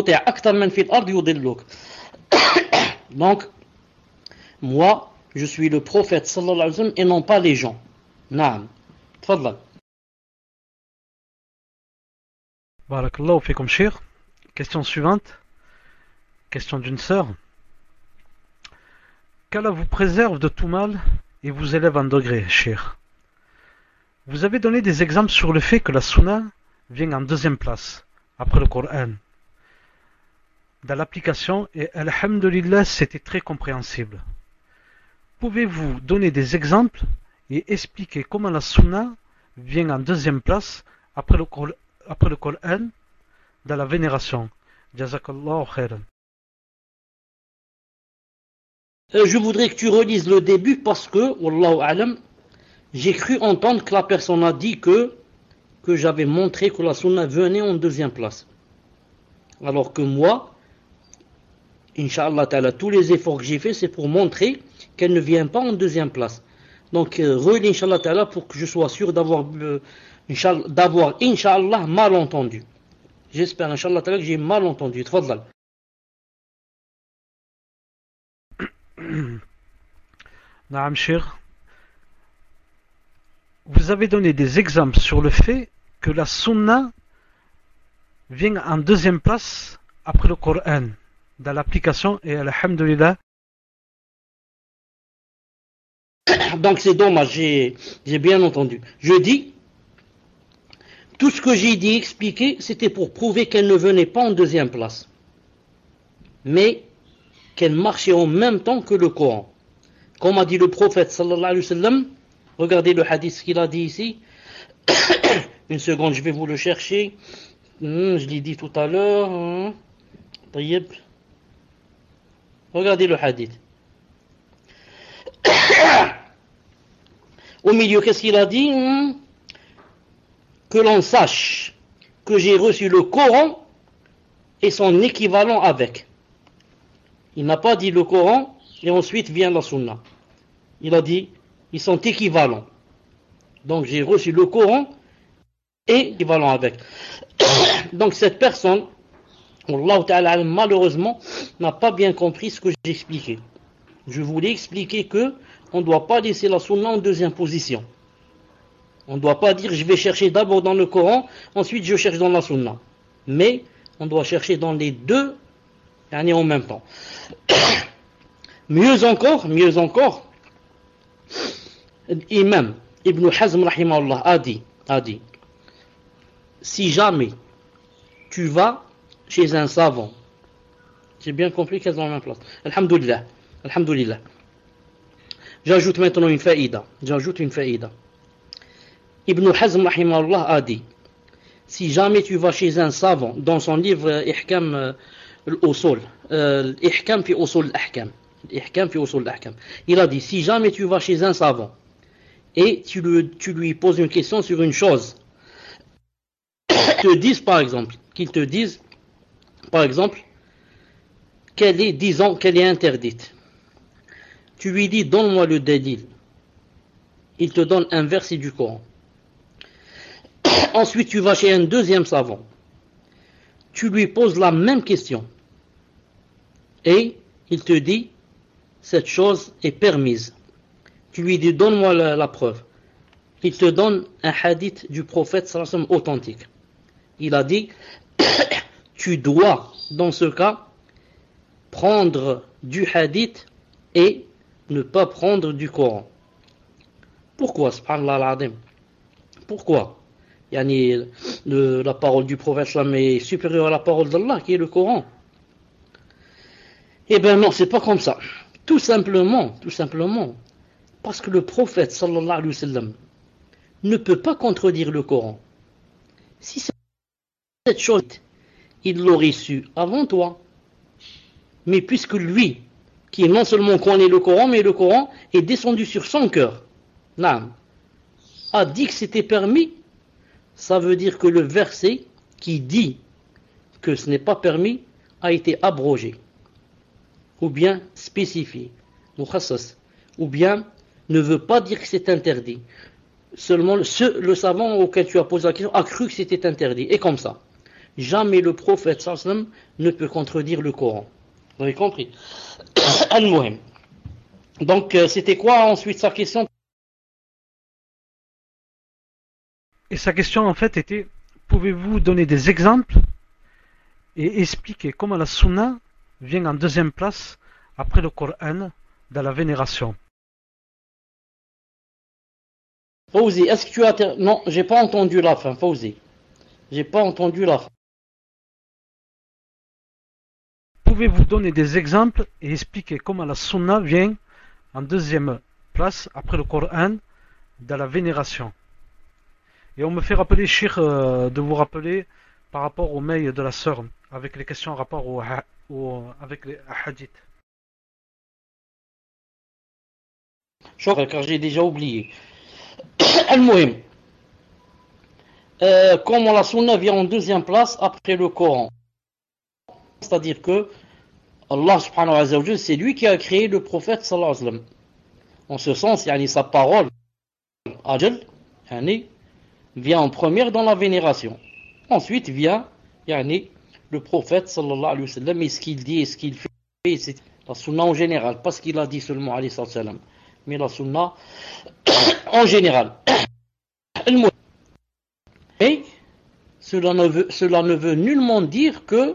Donc, moi, je suis le prophète sallallahu alayhi wa sallam et non pas les gens. Naam. Tfadlal. Barakallahu fikum cheikh. Question suivante. Question d'une sœur. Qu'Allah vous préserve de tout mal et vous élève en degré, cheikh. Vous avez donné des exemples sur le fait que la sunna vient en deuxième place, après le Coran. Dans l'application, et alhamdulillah, c'était très compréhensible. Pouvez-vous donner des exemples et expliquer comment la sunna vient en deuxième place après le Coran dans la vénération? Jazakallahu khairan. Je voudrais que tu relises le début parce que, wallahu a'lam, j'ai cru entendre que la personne a dit que j'avais montré que la sunna venait en deuxième place. Alors que moi, Inch'Allah ta'ala, tous les efforts que j'ai faits, c'est pour montrer qu'elle ne vient pas en deuxième place. Donc, relis Inch'Allah ta'ala pour que je sois sûr d'avoir Inch'Allah mal entendu. J'espère Inch'Allah ta'ala que j'ai mal entendu. Tfadlal. Naam cheikh. Vous avez donné des exemples sur le fait que la sunna vient en deuxième place après le Coran dans l'application et alhamdulillah. Donc c'est dommage, j'ai bien entendu. Je dis, tout ce que j'ai dit, expliqué, c'était pour prouver qu'elle ne venait pas en deuxième place, mais qu'elle marchait en même temps que le Coran. Comme a dit le prophète sallallahu alayhi wa sallam, regardez le hadith qu'il a dit ici. Une seconde, je vais vous le chercher. Je l'ai dit tout à l'heure. Regardez le hadith. Au milieu, qu'est-ce qu'il a dit? Que l'on sache que j'ai reçu le Coran et son équivalent avec. Il n'a pas dit le Coran et ensuite vient la Sunna. Il a dit, ils sont équivalents. Donc j'ai reçu le Coran et équivalent avec. Donc cette personne, Allah Ta'ala, malheureusement, n'a pas bien compris ce que j'ai expliqué. Je voulais expliquer que on ne doit pas laisser la Sunna en deuxième position. On ne doit pas dire je vais chercher d'abord dans le Coran, ensuite je cherche dans la Sunna. Mais on doit chercher dans les deux en même temps. Mieux encore, Imam Ibn Hazm rahimahullah a dit, si jamais tu vas chez un savant, j'ai bien compris qu'elles sont en même place. Alhamdulillah. J'ajoute maintenant une faïda. Ibn Hazm rahimahullah a dit, si jamais tu vas chez un savant, dans son livre Ihkam al-Usul, Ihkam fi Usul al-Ahkam, il a dit, si jamais tu vas chez un savant et tu lui poses une question sur une chose, qu'il te dise par exemple qu'elle est interdite. Tu lui dis donne-moi le dalil. Il te donne un verset du Coran. Ensuite tu vas chez un deuxième savant. Tu lui poses la même question. Et il te dit cette chose est permise. Tu lui dis donne-moi la preuve. Il te donne un hadith du prophète sallallahu alayhi wa sallam authentique. Il a dit tu dois dans ce cas prendre du hadith et ne pas prendre du Coran. Pourquoi subhanallah al-azim? Pourquoi? La parole du prophète sallallahu alayhi wa sallam est supérieure à la parole d'Allah qui est le Coran. Eh bien non, c'est pas comme ça. Tout simplement, parce que le prophète sallallahu alayhi wa sallam ne peut pas contredire le Coran. Si cette chose, il l'aurait su avant toi. Mais puisque lui, qui non seulement connaît le Coran, mais le Coran est descendu sur son cœur, Naam, a dit que c'était permis, ça veut dire que le verset qui dit que ce n'est pas permis a été abrogé, ou bien spécifié, mukhassas, ou bien ne veut pas dire que c'est interdit. Seulement le savant auquel tu as posé la question a cru que c'était interdit. Et comme ça, jamais le prophète sallam ne peut contredire le Coran. Vous avez compris? Al-Muhim. Donc c'était quoi ensuite sa question? Et sa question en fait était, pouvez-vous donner des exemples et expliquer comment la Sunna vient en deuxième place après le Coran dans la vénération? Fawzi, est-ce que tu as... Non, j'ai pas entendu la fin, Fawzi. J'ai pas entendu la fin. Pouvez-vous donner des exemples et expliquer comment la Sunna vient en deuxième place après le Coran dans la vénération? Et on me fait rappeler, Cheikh, de vous rappeler par rapport au mail de la sœur, avec les questions en rapport avec les hadiths. Car j'ai déjà oublié. Al-Muhim. Comment la Sunna vient en deuxième place après le Coran? C'est-à-dire que Allah subhanahu wa ta'ala, c'est lui qui a créé le prophète sallallahu alayhi wa sallam. En ce sens, sa parole, Ajal, vient en première dans la vénération. Ensuite vient le prophète sallallahu alayhi wa sallam, et ce qu'il dit et ce qu'il fait, c'est la sunna en général, pas ce qu'il a dit seulement alayhi wa sallam, mais la sunna en général. Et cela ne veut nullement dire que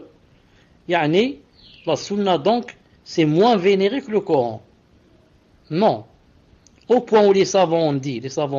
la sunna donc c'est moins vénéré que le Coran. Non. Au point où les savants ont dit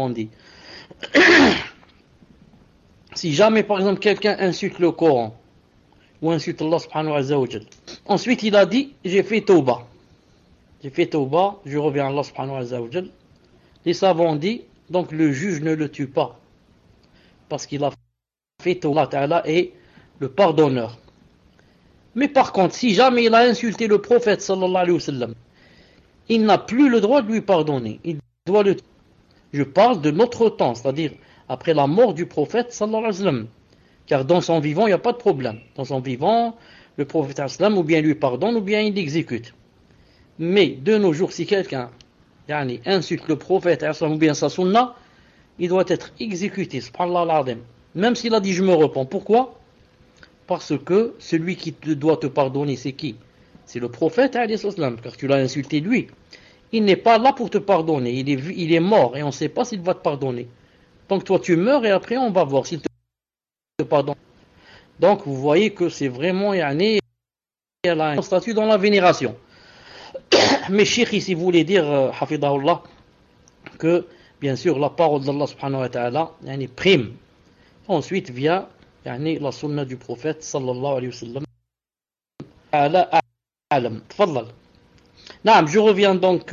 si jamais par exemple quelqu'un insulte le Coran ou insulte Allah subhanahu wa ta'ala, ensuite il a dit j'ai fait tauba, je reviens à Allah subhanahu wa ta'ala, les savants ont dit donc le juge ne le tue pas parce qu'il a fait tauba, Allah ta'ala est le pardonneur. Mais par contre, si jamais il a insulté le prophète sallallahu alayhi wa sallam, il n'a plus le droit de lui pardonner. Il doit le... Je parle de notre temps, c'est-à-dire après la mort du prophète sallallahu alayhi wa sallam. Car dans son vivant, il n'y a pas de problème. Dans son vivant, le prophète sallallahu alayhi wa sallam ou bien lui pardonne ou bien il l'exécute. Mais de nos jours, si quelqu'un insulte le prophète sallallahu alayhi wa sallam ou bien sa sunna, il doit être exécuté, subhanallah al-azim. Même s'il a dit je me repens. Pourquoi? Parce que celui qui doit te pardonner, c'est qui? C'est le prophète, car tu l'as insulté lui. Il n'est pas là pour te pardonner, il est mort et on ne sait pas s'il va te pardonner. Donc toi tu meurs et après on va voir s'il te pardonne. Donc vous voyez que c'est vraiment elle a un statut dans la vénération. Mais Cheikh ici voulait dire, hafidahullah, que bien sûr la parole d'Allah subhanahu wa ta'ala prime. Ensuite vient la sunna du prophète sallallahu alayhi wa sallam. Ala a'lam. Tfadlal. Naam, je reviens donc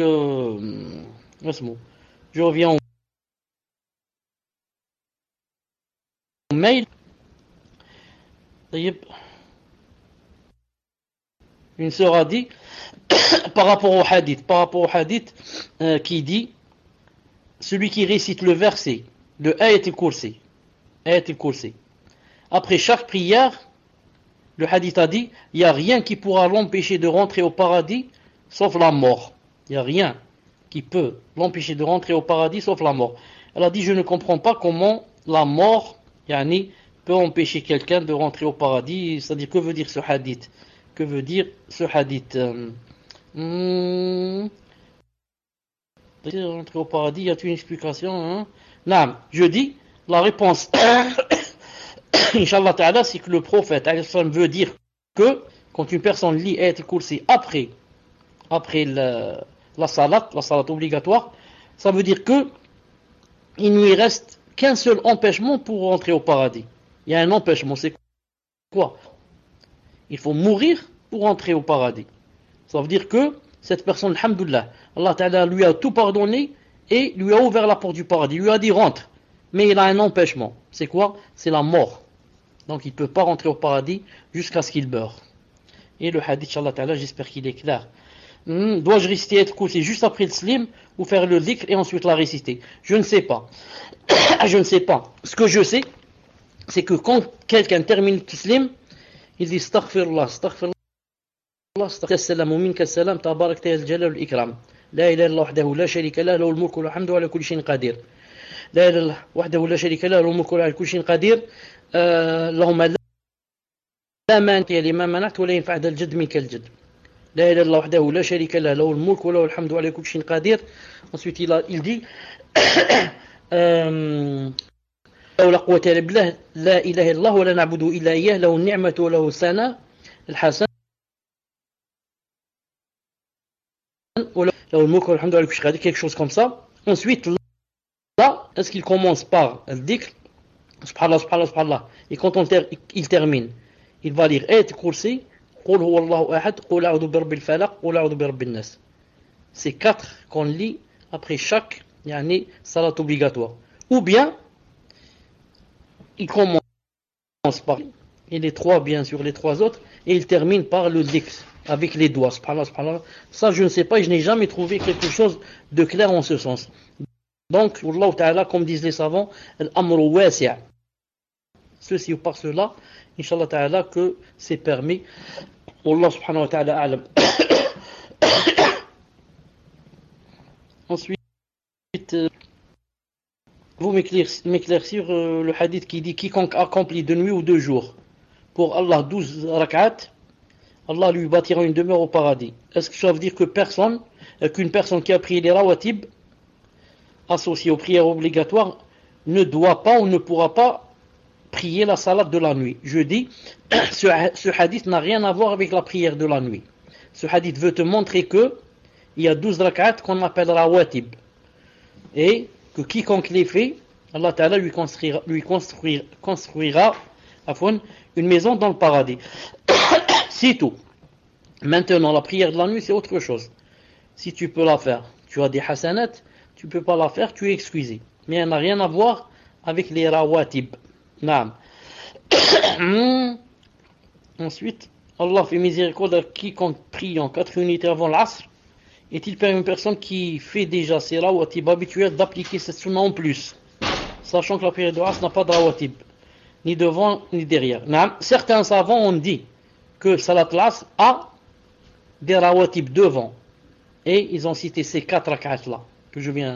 je reviens au mail. Une sœur a dit par rapport au hadith qui dit celui qui récite le verset de Ayat al-Kursi après chaque prière, le hadith a dit il n'y a rien qui pourra l'empêcher de rentrer au paradis sauf la mort. Il n'y a rien qui peut l'empêcher de rentrer au paradis sauf la mort. Elle a dit je ne comprends pas comment la mort peut empêcher quelqu'un de rentrer au paradis. C'est-à-dire que veut dire ce hadith? Que veut dire ce hadith? Rentrer au paradis, y a-t-il une explication? Non, je dis la réponse Inch'Allah ta'ala, c'est que le prophète veut dire que quand une personne lit Ayat al-Kursi après la salat obligatoire, ça veut dire que il ne lui reste qu'un seul empêchement pour rentrer au paradis. Il y a un empêchement, c'est quoi? Il faut mourir pour rentrer au paradis. Ça veut dire que cette personne, alhamdoulilah, Allah ta'ala lui a tout pardonné et lui a ouvert la porte du paradis, lui a dit rentre. Mais il a un empêchement. C'est quoi? C'est la mort. Donc il ne peut pas rentrer au paradis jusqu'à ce qu'il meure. Et le hadith, Inch'Allah ta'ala, j'espère qu'il est clair. Dois-je réciter Ayatul Kursi juste après le slim ou faire le dhikr et ensuite la réciter? Je ne sais pas. Je ne sais pas. Ce que je sais, c'est que quand quelqu'un termine le slim, il dit astaghfirullah, astaghfirullah, astaghfirullah, assalamu minka salam, tabarak ya al-jalal wal-ikram. لا إله إلا الله وحده لا شريك له له الملك وله الحمد وعلى كل شيء قدير. لا إله إلا الله وحده لا شريك له له الملك وله على كل شيء قدير. اللهم لا مانع لما منعت ولا ينفع ذا الجد منك الجد. لا إله إلا الله وحده لا شريك له له الملك وله الحمد وعلى كل شيء قدير. Ensuite il dit لا قوة إلا بالله لا إله إلا الله ولا نعبد إلا إياه له النعمة وله الثناء الحسن وله الملك والحمد لله quelque chose comme ça. Ensuite là, est-ce qu'il commence par le dhikr subhanallah subhanallah subhanallah et quand il termine il va lire Ayatul Kursi قل هو الله أحد قل أعوذ برب الفلق قل أعوذ برب الناس. C'est 4 qu'on lit après chaque yani salat obligatoire, ou bien il commence par et les 3 bien sûr les 3 autres et il termine par le dhikr avec les doigts subhanallah subhanallah. Ça je ne sais pas et je n'ai jamais trouvé quelque chose de clair en ce sens. Donc Allah Ta'ala, comme disent les savants, al-amru wasi', ceci ou par cela, Inch'Allah Ta'ala, que c'est permis. Allah subhanahu wa ta'ala a'lam. Ensuite, vous m'éclaircir le hadith qui dit quiconque accomplit de nuit ou de jour pour Allah 12 rak'at, Allah lui bâtira une demeure au paradis. Est-ce que ça veut dire que qu'une personne qui a prié les rawatib associés aux prières obligatoires ne doit pas ou ne pourra pas prier la salat de la nuit? Je dis, ce hadith n'a rien à voir avec la prière de la nuit. Ce hadith veut te montrer que il y a 12 rak'at qu'on appelle rawatib et que quiconque les fait, Allah Ta'ala lui construira une maison dans le paradis. C'est tout. Maintenant, la prière de la nuit, c'est autre chose. Si tu peux la faire, tu as des hasanat. Tu peux pas la faire, tu es excusé. Mais elle n'a rien à voir avec les rawatib. Naam. Ensuite, Allah fait miséricorde à quiconque prie en 4 unités avant l'asr. Est-il permis à une personne qui fait déjà ses rawatib habituelles d'appliquer cette sunna en plus, sachant que la prière de l'asr n'a pas de rawatib, ni devant ni derrière? Naam. Certains savants ont dit que salat l'asr a des rawatib devant. Et ils ont cité ces 4 rak'at là. Que je viens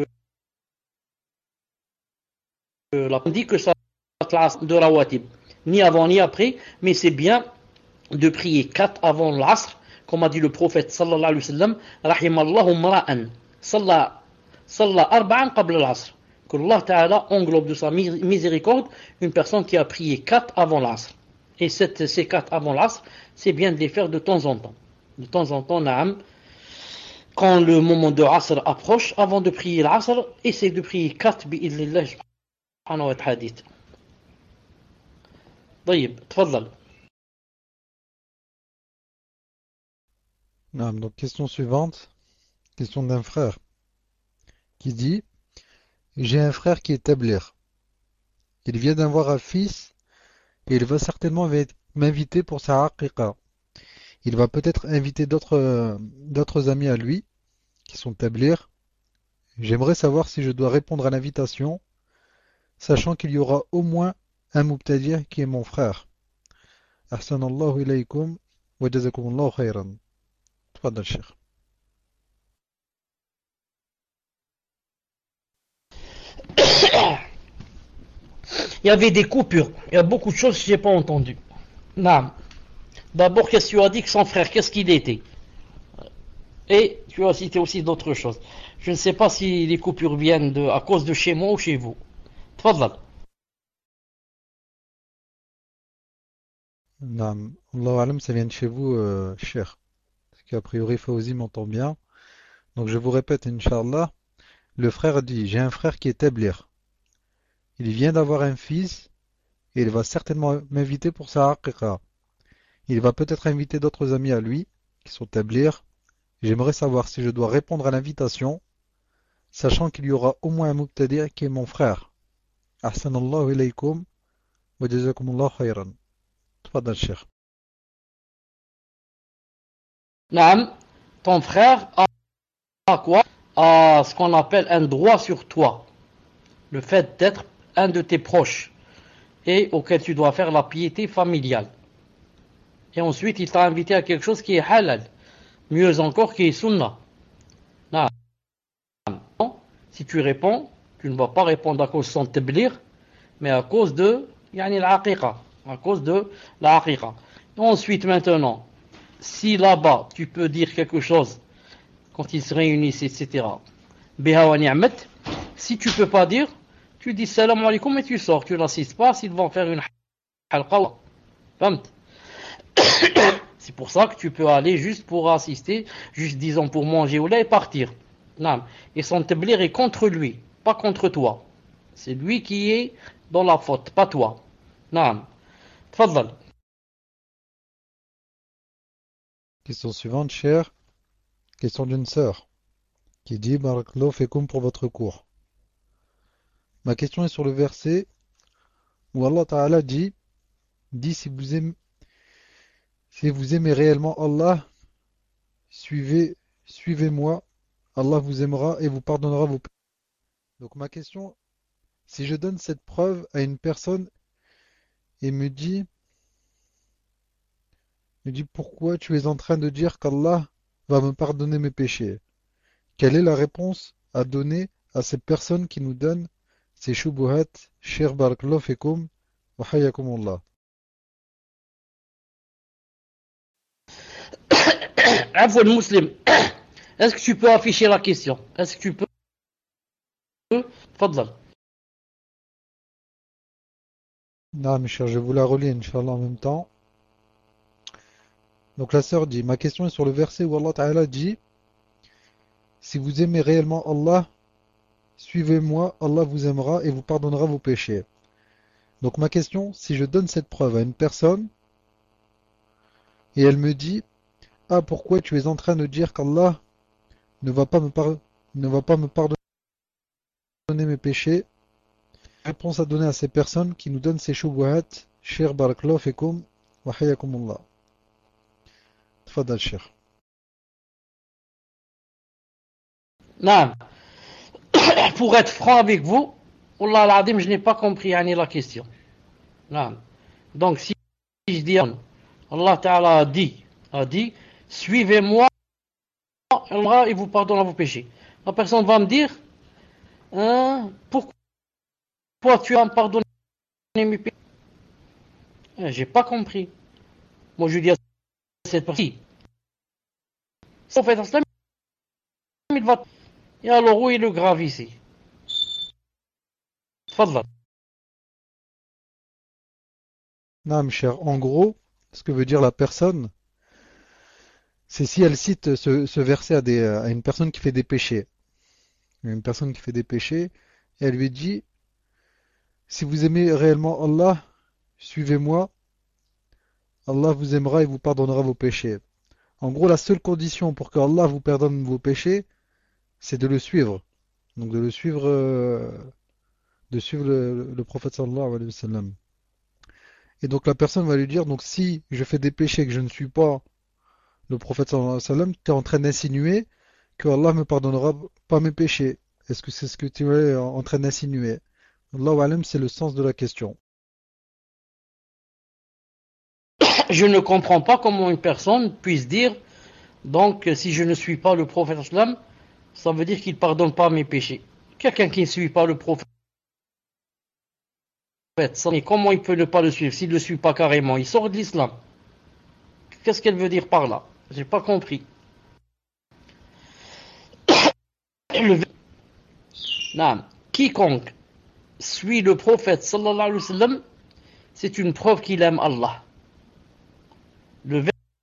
on dit que ça de rawatib ni avant ni après, mais c'est bien de prier 4 avant l'asr, comme a dit le prophète sallallahu alayhi wa sallam, rahimallahu mra'an salla arba'an qabla l'asr, que Allah Ta'ala englobe de sa miséricorde une personne qui a prié 4 avant l'asr. Et ces 4 avant l'asr, c'est bien de les faire de temps en temps. De temps en temps, na'am. Quand le moment de Asr approche, avant de prier l'Asr, essaye de prier 4 bi'idhnillah subhanahu wa ta'ala. طيب تفضل. Donc question suivante, question d'un frère qui dit: j'ai un frère qui est tablir. Il vient d'avoir un fils et il va certainement m'inviter pour sa aqiqa. Il va peut-être inviter d'autres amis à lui qui sont tablir. J'aimerais savoir si je dois répondre à l'invitation, sachant qu'il y aura au moins un mubtadi' qui est mon frère. Ahsanallahu ilaykum wa jazakumullahu khayran. Tfadal Cheikh. Il y avait des coupures. Il y a beaucoup de choses que je n'ai pas entendues. Non. D'abord, qu'est-ce que tu as dit que son frère, qu'est-ce qu'il était? Et tu as cité aussi d'autres choses. Je ne sais pas si les coupures viennent à cause de chez moi ou chez vous. Tfadal. Naam. Allahu alam, ça vient de chez vous, Cheikh. Parce qu'a priori, Fawzi m'entend bien. Donc je vous répète, Inch'Allah, le frère dit: j'ai un frère qui est tablir. Il vient d'avoir un fils et il va certainement m'inviter pour sa aqiqa. Il va peut-être inviter d'autres amis à lui qui sont tablir. J'aimerais savoir si je dois répondre à l'invitation, sachant qu'il y aura au moins un mubtadi' qui est mon frère. Ahsanallahu ilaykum wa jazakumullahu khayran. Tfadal Cheikh. نعم. ton frère a quoi? A ce qu'on appelle un droit sur toi. Le fait d'être un de tes proches et auquel tu dois faire la piété familiale. Et ensuite, il t'a invité à quelque chose qui est halal. Mieux encore, qui est sunnah. Non. Si tu réponds, tu ne vas pas répondre à cause de son tablir, mais à cause de l'aqiqa. À cause de la aqiqa. Ensuite, maintenant, si là-bas, tu peux dire quelque chose quand ils se réunissent, etc. Biha wa ni'mat. Si tu peux pas dire, tu dis salam alaikum et tu sors. Tu n'assistes pas s'ils vont faire une halqa. C'est pour ça que tu peux aller juste pour assister, juste disons pour manger ou là et partir. Non. Et son tablir est contre lui, pas contre toi. C'est lui qui est dans la faute, pas toi. Non. Tfaddal. Question suivante, cher. Question d'une sœur qui dit Barakallahu fekoum pour votre cours. Ma question est sur le verset où Allah Ta'ala dit si vous aimez réellement Allah, suivez-moi, Allah vous aimera et vous pardonnera vos péchés. Donc ma question, si je donne cette preuve à une personne et me dit pourquoi tu es en train de dire qu'Allah va me pardonner mes péchés? Quelle est la réponse à donner à ces personnes qui nous donnent ces shubuhat? Cher barakallahu fekoum wa hayyakumullah. Afwan Muslim, est-ce que tu peux afficher la question? Est-ce que tu peux? Tfaddal. Non, mes chers, je vous la relis, Inch'Allah, en même temps. Donc la sœur dit, ma question est sur le verset où Allah Ta'ala dit, si vous aimez réellement Allah, suivez-moi, Allah vous aimera et vous pardonnera vos péchés. Donc ma question, si je donne cette preuve à une personne, et elle me dit, ah, pourquoi tu es en train de dire qu'Allah ne va pas me pardonner mes péchés? Réponse à donner à ces personnes qui nous donnent ces shubuhat. Cher barakallahu fekoum wa hayyakumullah. Tfadal, cher. Non. Pour être franc avec vous, Wallah al-Adim, je n'ai pas compris la question. Non. Donc si je dis Allah Ta'ala a dit, suivez-moi, Allah et vous pardonnera vos péchés. La personne va me dire, pourquoi tu as pardonné mes péchés? J'ai pas compris. Moi je dis à cette personne, en fait, il va. Et alors où est le grave ici? Tfadal. Non, mes chers, en gros, ce que veut dire la personne, c'est si elle cite ce verset à une personne qui fait des péchés. Une personne qui fait des péchés, et elle lui dit, si vous aimez réellement Allah, suivez-moi, Allah vous aimera et vous pardonnera vos péchés. En gros, la seule condition pour que Allah vous pardonne vos péchés, c'est de le suivre. Donc de suivre le prophète sallallahu alayhi wa sallam. Et donc la personne va lui dire, donc si je fais des péchés et que je ne suis pas le prophète sallallahu alayhi wa sallam, tu es en train d'insinuer que Allah me pardonnera pas mes péchés. Est-ce que c'est ce que tu es en train d'insinuer? Allahu alam, c'est le sens de la question. Je ne comprends pas comment une personne puisse dire, donc si je ne suis pas le prophète sallam, ça veut dire qu'il ne pardonne pas mes péchés. Quelqu'un qui ne suit pas le prophète, comment il peut ne pas le suivre s'il ne le suit pas carrément? Il sort de l'islam. Qu'est-ce qu'elle veut dire par là? J'ai pas compris. Non. Quiconque suit le prophète sallallahu alayhi wa sallam, c'est une preuve qu'il aime Allah. Le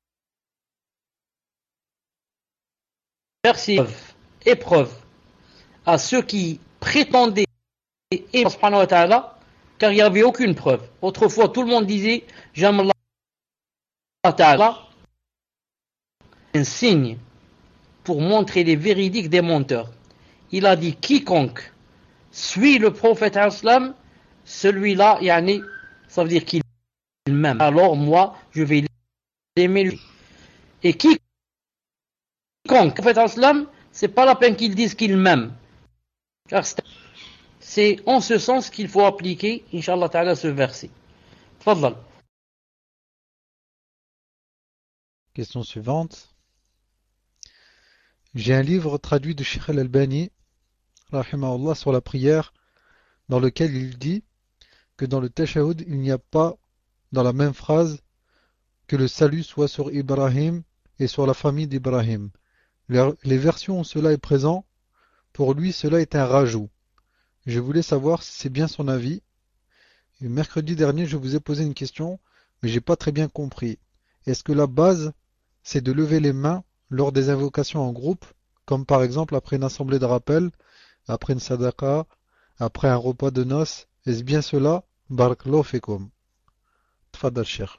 verset épreuve à ceux qui prétendaient aimer subhanahu wa ta'ala, car il n'y avait aucune preuve. Autrefois, tout le monde disait j'aime Allah ta'ala. Un signe pour montrer les véridiques des menteurs. Il a dit quiconque suit le prophète islam, celui-là, ça veut dire qu'il m'aime. Alors moi, je vais l'aimer lui. Et quiconque quiconque, le prophète sallam, c'est pas la peine qu'ils disent qu'ils m'aiment. Car c'est en ce sens qu'il faut appliquer, Inch'Allah Ta'ala, ce verset. Tfaddal. Question suivante. J'ai un livre traduit de Sheikh Al-Albani, rahimahullah, sur la prière, dans lequel il dit que dans le Tashahhud, il n'y a pas dans la même phrase que le salut soit sur Ibrahim et sur la famille d'Ibrahim. Les versions où cela est présent, pour lui, cela est un rajout. Je voulais savoir si c'est bien son avis. Et mercredi dernier, je vous ai posé une question, mais j'ai pas très bien compris. Est-ce que la base, c'est de lever les mains lors des invocations en groupe, comme par exemple après une assemblée de rappel, après une sadaqa, après un repas de noces? Est-ce bien cela? Barakallahu fikum. Tfadal Cheikh.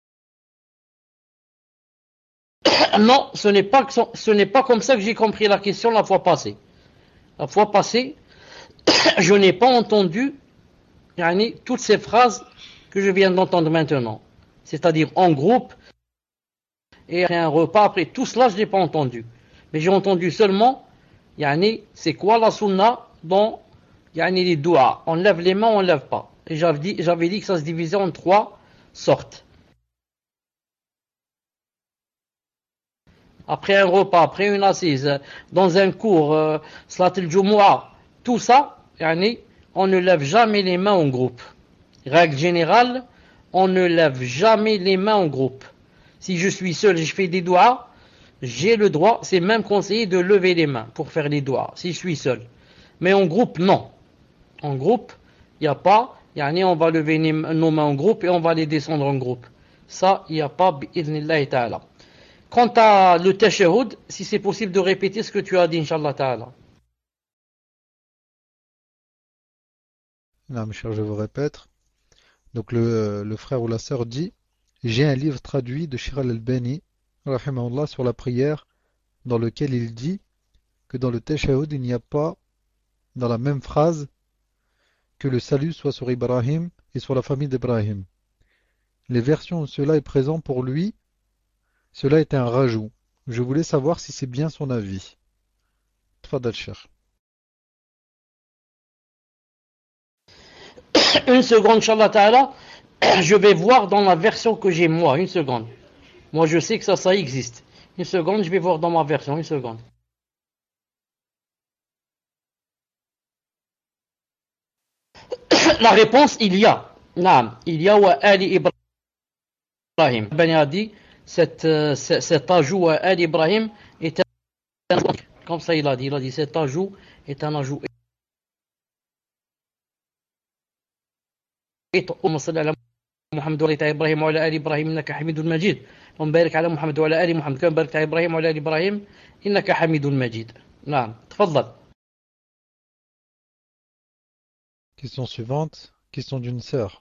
Non, ce n'est pas comme ça que j'ai compris la question la fois passée. La fois passée, je n'ai pas entendu toutes ces phrases que je viens d'entendre maintenant. C'est-à-dire en groupe, et après un repas, après tout cela, je n'ai pas entendu. Mais j'ai entendu seulement, c'est quoi la sunna dans les doigts. On lève les mains, on ne lève pas. Et j'avais dit que ça se divisait en 3 sortes. Après un repas, après une assise, dans un cours, Salat al-Jumu'ah, tout ça, on ne lève jamais les mains en groupe. Règle générale, on ne lève jamais les mains en groupe. Si je suis seul et je fais des doigts, j'ai le droit, c'est même conseillé de lever les mains pour faire les doigts, si je suis seul. Mais en groupe, non. En groupe, il n'y a pas, on va lever nos mains en groupe et on va les descendre en groupe. Ça, il n'y a pas, bi'idhnillahi ta'ala. Quant à le tashahhud, si c'est possible de répéter ce que tu as dit, Inch'Allah ta'ala. Là, mes chers, je vous répète. Donc le frère ou la sœur dit, j'ai un livre traduit de Sheikh Al-Albani, rahimahullah, sur la prière, dans lequel il dit que dans le tashahhud, il n'y a pas dans la même phrase que le salut soit sur Ibrahim et sur la famille d'Ibrahim. Les versions où cela est présent pour lui, cela est un rajout. Je voulais savoir si c'est bien son avis. Tfadal Cheikh. Une seconde, Inch'Allah ta'ala, je vais voir dans la version que j'ai moi, une seconde. Moi je sais que ça existe. Une seconde, je vais voir dans ma version, une seconde. La réponse, il y a. Naam, il y a wa Ali Ibrahim. Ben a dit, cet ajout wa Ali Ibrahim est un ajout. Comme ça il a dit cet ajout est un ajout. اللهم صل على محمد وعلى ال ابراهيم وعلى ال ابراهيم انك حميد مجيد اللهم بارك على محمد وعلى ال محمد كما باركت على ابراهيم وعلى ال ابراهيم انك حميد مجيد. نعم تفضل. Question suivante, question d'une sœur.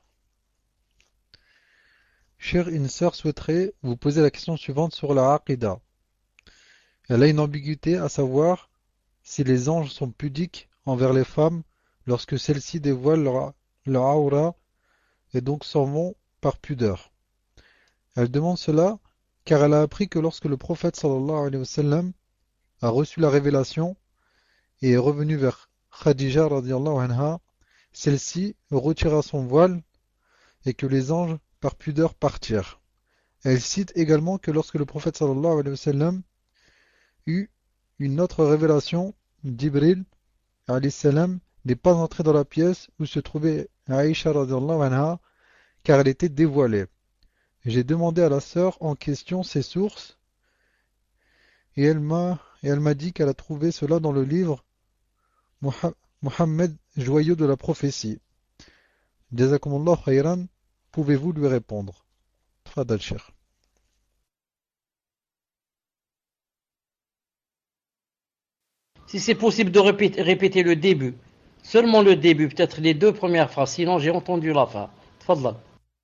Chère, une sœur souhaiterait vous poser la question suivante sur la Aqidah. Elle a une ambiguïté à savoir si les anges sont pudiques envers les femmes lorsque celles-ci dévoilent leur aura et donc s'en vont par pudeur. Elle demande cela car elle a appris que lorsque le prophète sallallahu alayhi wa sallam a reçu la révélation et est revenu vers Khadija radiyallahu anha, celle-ci retira son voile et que les anges par pudeur partirent. Elle cite également que lorsque le prophète sallallahu alayhi wa sallam eut une autre révélation, Jibril alayhi salam n'est pas entré dans la pièce où se trouvait Aïcha radiyallahu anha car elle était dévoilée. J'ai demandé à la sœur en question ses sources et elle m'a dit qu'elle a trouvé cela dans le livre Mohammed, joyau de la prophétie. Jazakumullah khayran, pouvez-vous lui répondre? Tfadal Cheikh. Si c'est possible de répéter le début, seulement le début, peut-être les 2 premières phrases, sinon j'ai entendu la fin. Tfadal.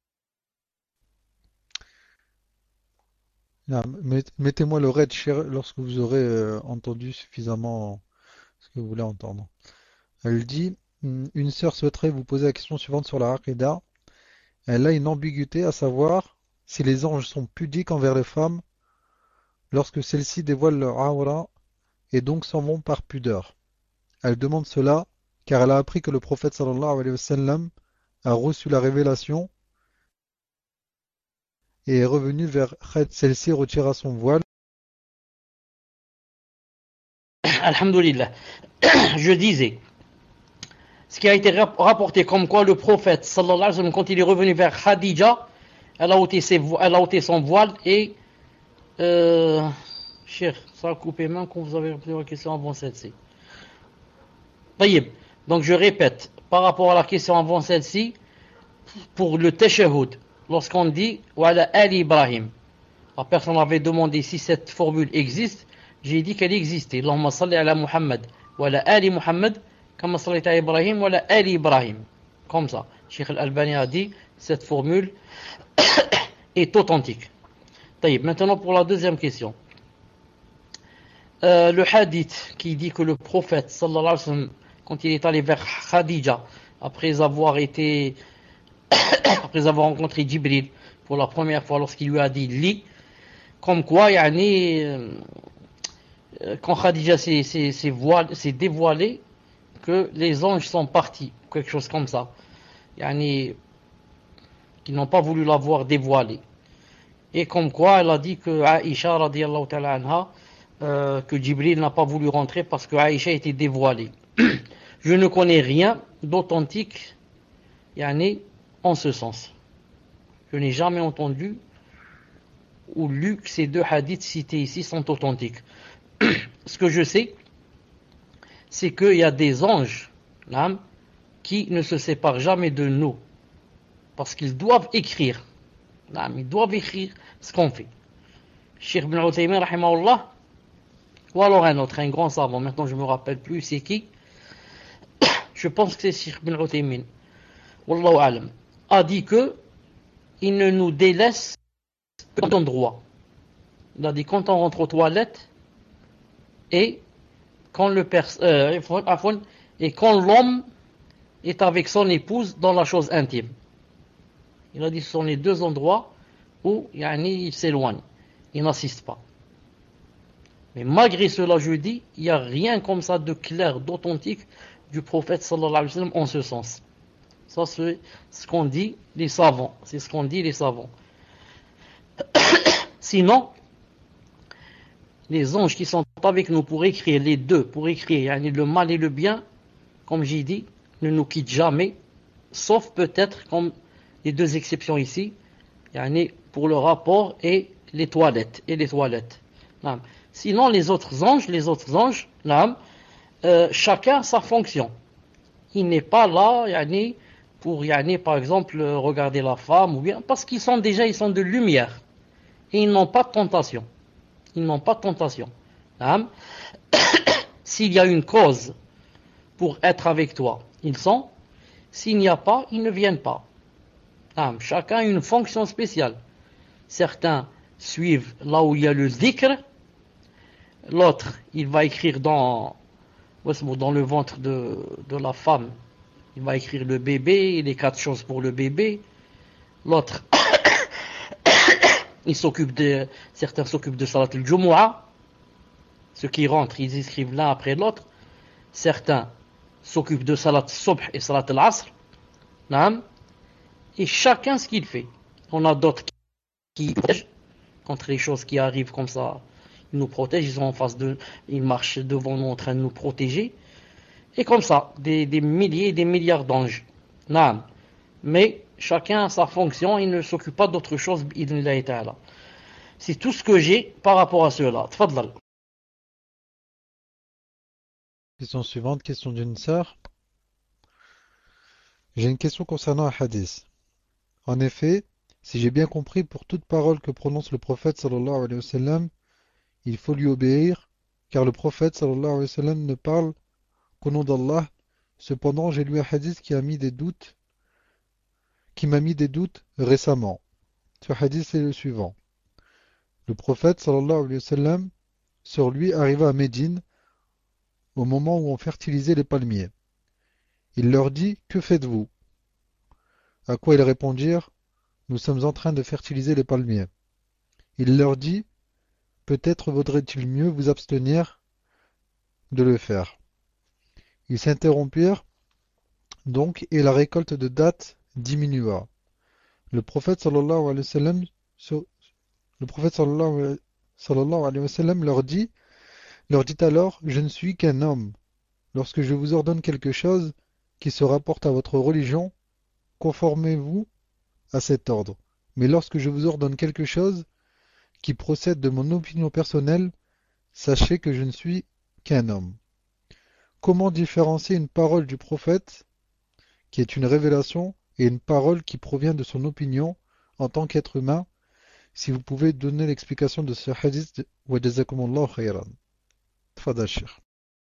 Mettez-moi le red share lorsque vous aurez entendu suffisamment ce que vous voulez entendre. Elle dit, une sœur souhaiterait vous poser la question suivante sur la Aqidah. Elle a une ambiguïté à savoir si les anges sont pudiques envers les femmes lorsque celles-ci dévoilent leur aura et donc s'en vont par pudeur. Elle demande cela car elle a appris que le prophète sallallahu alayhi wa sallam a reçu la révélation et est revenu vers Khed. Celle-ci retira son voile. Alhamdulillah. Je disais, ce qui a été rapporté comme quoi le prophète sallallahu alayhi wa sallam, quand il est revenu vers Khadija, elle a ôté son voile et cher, ça a coupé main quand vous avez posé la question avant celle-ci. Taïb. Donc je répète, par rapport à la question avant celle-ci, pour le tashahhud, lorsqu'on dit Wala Ali Ibrahim, la personne avait demandé si cette formule existe, j'ai dit qu'elle existait. Allahumma salli ala Muhammad, Wala Ali Muhammad, Kama salli ala Ibrahim, Wala Ali Ibrahim. Comme ça. Cheikh Al-Albani a dit cette formule est authentique. Taïb. Maintenant pour la deuxième question. Le hadith qui dit que le prophète sallallahu alayhi wa sallam, quand il est allé vers Khadija, après avoir rencontré Jibril pour la première fois lorsqu'il lui a dit lis, comme quoi quand Khadija s'est dévoilée, que les anges sont partis, quelque chose comme ça, qu'ils n'ont pas voulu l'avoir dévoilée, et comme quoi elle a dit que Aïcha radiyallahu ta'ala anha, que Jibril n'a pas voulu rentrer parce que Aïcha était dévoilée. Je ne connais rien d'authentique en ce sens. Je n'ai jamais entendu ou lu que ces deux hadiths cités ici sont authentiques. Ce que je sais, c'est qu'il y a des anges qui ne se séparent jamais de nous parce qu'ils doivent écrire. Ils doivent écrire ce qu'on fait. Cheikh Ibn Uthaymin, rahimahullah, ou alors un autre, un grand savant, maintenant je ne me rappelle plus c'est qui, je pense que c'est Cheikh Ibn Uthaymin, wallahu alam, a dit que il ne nous délaisse que d'endroit. Il a dit quand on rentre aux toilettes et quand l'homme est avec son épouse dans la chose intime. Il a dit ce sont les deux endroits où il s'éloigne, il n'assiste pas. Mais malgré cela, je dis, il n'y a rien comme ça de clair, d'authentique du prophète sallallahu alayhi wa sallam en ce sens. Ça, c'est ce qu'ont dit les savants. C'est ce qu'ont dit les savants. Sinon, les anges qui sont avec nous pour écrire les deux, pour écrire le mal et le bien, comme j'ai dit, ne nous quittent jamais, sauf peut-être, comme les deux exceptions ici, pour le rapport et les toilettes. Sinon, les autres anges, chacun sa fonction. Il n'est pas là, pour, par exemple, regarder la femme, ou bien, parce qu'ils sont de lumière. Et ils n'ont pas de tentation. S'il y a une cause pour être avec toi, ils sont. S'il n'y a pas, ils ne viennent pas. Chacun a une fonction spéciale. Certains suivent là où il y a le dhikr. L'autre, il va écrire dans le ventre de la femme. Il va écrire le bébé, les 4 choses pour le bébé. L'autre, certains s'occupent de Salat al-Jumu'ah. Ceux qui rentrent, ils écrivent l'un après l'autre. Certains s'occupent de Salat al-Subh et Salat al-Asr. Et chacun ce qu'il fait. On a d'autres qui protègent contre les choses qui arrivent comme ça. Ils nous protègent, ils sont en face ils marchent devant nous en train de nous protéger. Et comme ça, des milliers et des milliards d'anges. Mais chacun a sa fonction, il ne s'occupe pas d'autre chose. C'est tout ce que j'ai par rapport à cela. Tfadlal. Question suivante, question d'une sœur. J'ai une question concernant un hadith. En effet, si j'ai bien compris, pour toute parole que prononce le prophète sallallahu alayhi wa sallam, il faut lui obéir, car le prophète sallallahu alayhi wa sallam ne parle qu'au nom d'Allah. Cependant, j'ai lu un hadith qui m'a mis des doutes récemment. Ce hadith c'est le suivant. Le prophète sallallahu alayhi wa sallam, sur lui, arriva à Médine au moment où on fertilisait les palmiers. Il leur dit: que faites-vous? À quoi ils répondirent: nous sommes en train de fertiliser les palmiers. Il leur dit: peut-être vaudrait-il mieux vous abstenir de le faire. Ils s'interrompirent donc et la récolte de dattes diminua. Le prophète sallallahu alayhi wa sallam, le prophète sallallahu alayhi wa sallam leur dit alors, je ne suis qu'un homme. Lorsque je vous ordonne quelque chose qui se rapporte à votre religion, conformez-vous à cet ordre. Mais lorsque je vous ordonne quelque chose qui procède de mon opinion personnelle, sachez que je ne suis qu'un homme. Comment différencier une parole du prophète, qui est une révélation, et une parole qui provient de son opinion en tant qu'être humain? Si vous pouvez donner l'explication de ce hadith, wa jazakumullahu khayran. Tfadal Cheikh.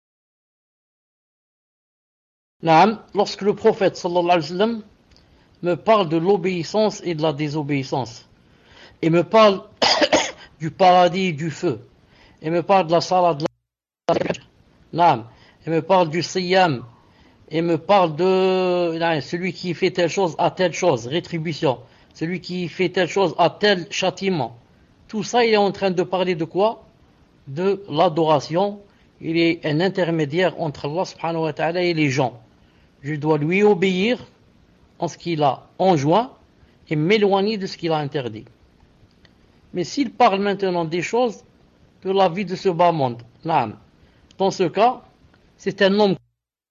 Naam, lorsque le prophète sallallahu alayhi wa sallam me parle de l'obéissance et de la désobéissance, et me parle du paradis et du feu, et me parle de la salat, de la naam, et me parle du siyam, et me parle de celui qui fait telle chose à telle chose, rétribution, celui qui fait telle chose à tel châtiment. Tout ça, il est en train de parler de quoi? De l'adoration. Il est un intermédiaire entre Allah subhanahu wa ta'ala et les gens. Je dois lui obéir en ce qu'il a enjoint et m'éloigner de ce qu'il a interdit. Mais s'il parle maintenant des choses de la vie de ce bas monde, dans ce cas, c'est un homme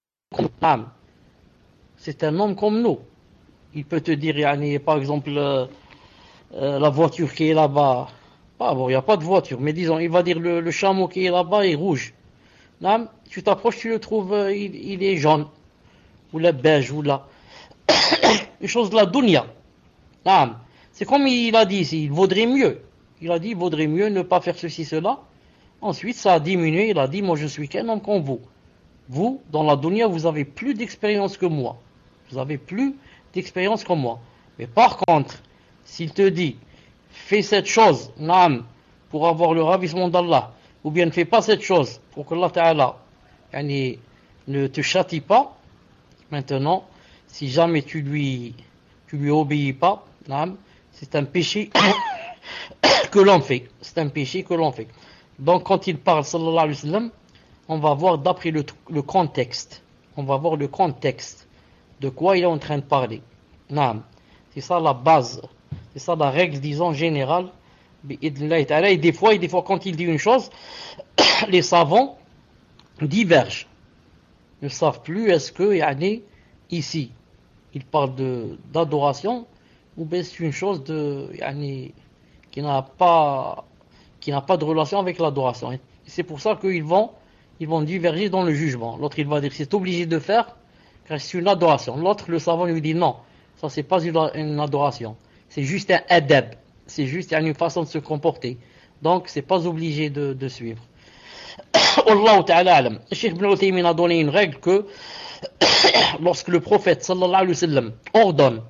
comme nous. Il peut te dire, par exemple, la voiture qui est là-bas. Il n'y a pas de voiture, mais disons, il va dire le chameau qui est là-bas est rouge. Tu t'approches, tu le trouves, il est jaune, ou la beige, ou la. Les choses de la dunya. C'est comme il a dit ici, il vaudrait mieux. Il a dit, il vaudrait mieux ne pas faire ceci, cela. Ensuite, ça a diminué, il a dit, moi je suis qu'un homme comme vous. Vous, dans la dunya, vous avez plus d'expérience que moi. Vous avez plus d'expérience que moi. Mais par contre, s'il te dit, fais cette chose, pour avoir le ravissement d'Allah, ou bien ne fais pas cette chose, pour que Allah Ta'ala ne te châtie pas, maintenant, si jamais tu lui obéis pas, c'est un péché que l'on fait. C'est un péché que l'on fait. Donc quand il parle, sallallahu alayhi wa sallam, on va voir d'après le contexte. On va voir le contexte de quoi il est en train de parler. C'est ça la base. C'est ça la règle, disons, générale. Et des fois, quand il dit une chose, les savants divergent. Ne savent plus est-ce que, ici, il parle d'adoration, ou bien c'est une chose qui n'a pas de relation avec l'adoration. Et c'est pour ça qu'ils vont diverger dans le jugement. L'autre, il va dire c'est obligé de faire, car c'est une adoration. L'autre, le savant, lui dit non, ça c'est pas une adoration. C'est juste un adab. C'est juste une façon de se comporter. Donc, c'est pas obligé de suivre. Wallahu ta'ala alam. Cheikh Ibn Uthaymin a donné une règle que lorsque le prophète sallallahu alayhi wa sallam ordonne,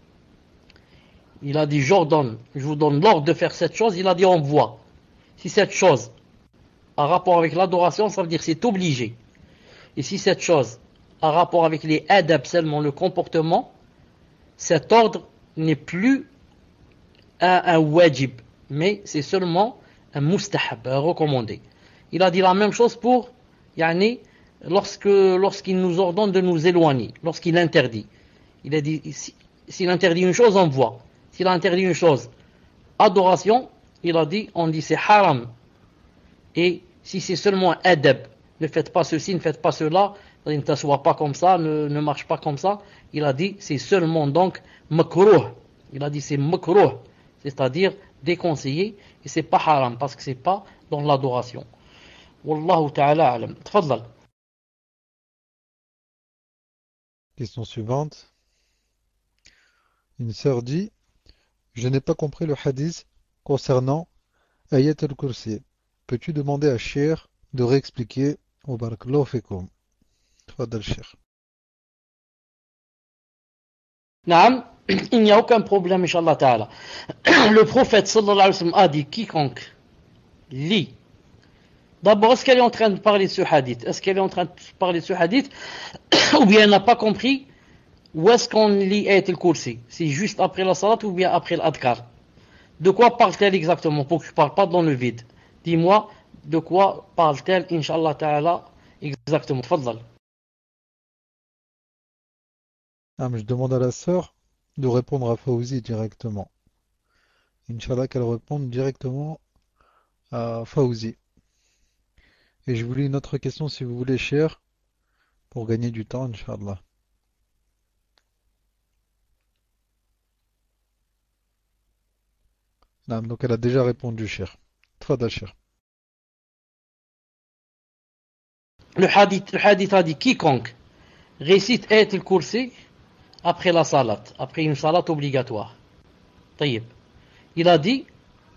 il a dit je vous donne l'ordre de faire cette chose, il a dit envoie. Si cette chose a rapport avec l'adoration, ça veut dire c'est obligé. Et si cette chose a rapport avec les adab seulement, le comportement, cet ordre n'est plus un wajib, mais c'est seulement un mustahab, un recommandé. Il a dit la même chose pour lorsqu'il nous ordonne de nous éloigner, lorsqu'il interdit. Il a dit s'il interdit une chose, on voit. S'il interdit une chose, adoration, on dit c'est haram. Et si c'est seulement un adab, ne faites pas ceci, ne faites pas cela, ne t'assois pas comme ça, ne marche pas comme ça, il a dit c'est seulement donc makruh. Il a dit c'est makruh, c'est-à-dire déconseillé, et c'est pas haram, parce que c'est pas dans l'adoration. Wallahu ta'ala alam. Tfadlal. Question suivante. Une sœur dit, je n'ai pas compris le hadith concernant Ayat al-Kursi. Peux-tu demander à Cheikh de réexpliquer au barakallahu fikum? Tfadal Cheikh. Naam, il n'y a aucun problème, Inch'Allah Ta'ala. Le prophète sallallahu alayhi wa sallam a dit quiconque lit. D'abord, est-ce qu'elle est en train de parler de ce hadith? Est-ce qu'elle est en train de parler de ce hadith? Ou bien elle n'a pas compris où est-ce qu'on lit Ayat al-Kursi? C'est juste après la salat ou bien après l'adkar? De quoi parle-t-elle exactement? Pour que je ne parle pas dans le vide. Dis-moi, de quoi parle-t-elle, Inch'Allah Ta'ala, exactement. Tfaddal. Ah, mais je demande à la sœur de répondre à Fawzi directement. Inch'Allah qu'elle réponde directement à Fawzi. Et je voulais une autre question si vous voulez, cher, pour gagner du temps, Inch'Allah. Ah, donc elle a déjà répondu, cher. Tfadal, cher. Le hadith a dit quiconque récite Ayat al-Kursi après la salat, après une salat obligatoire. Taïb. Il a dit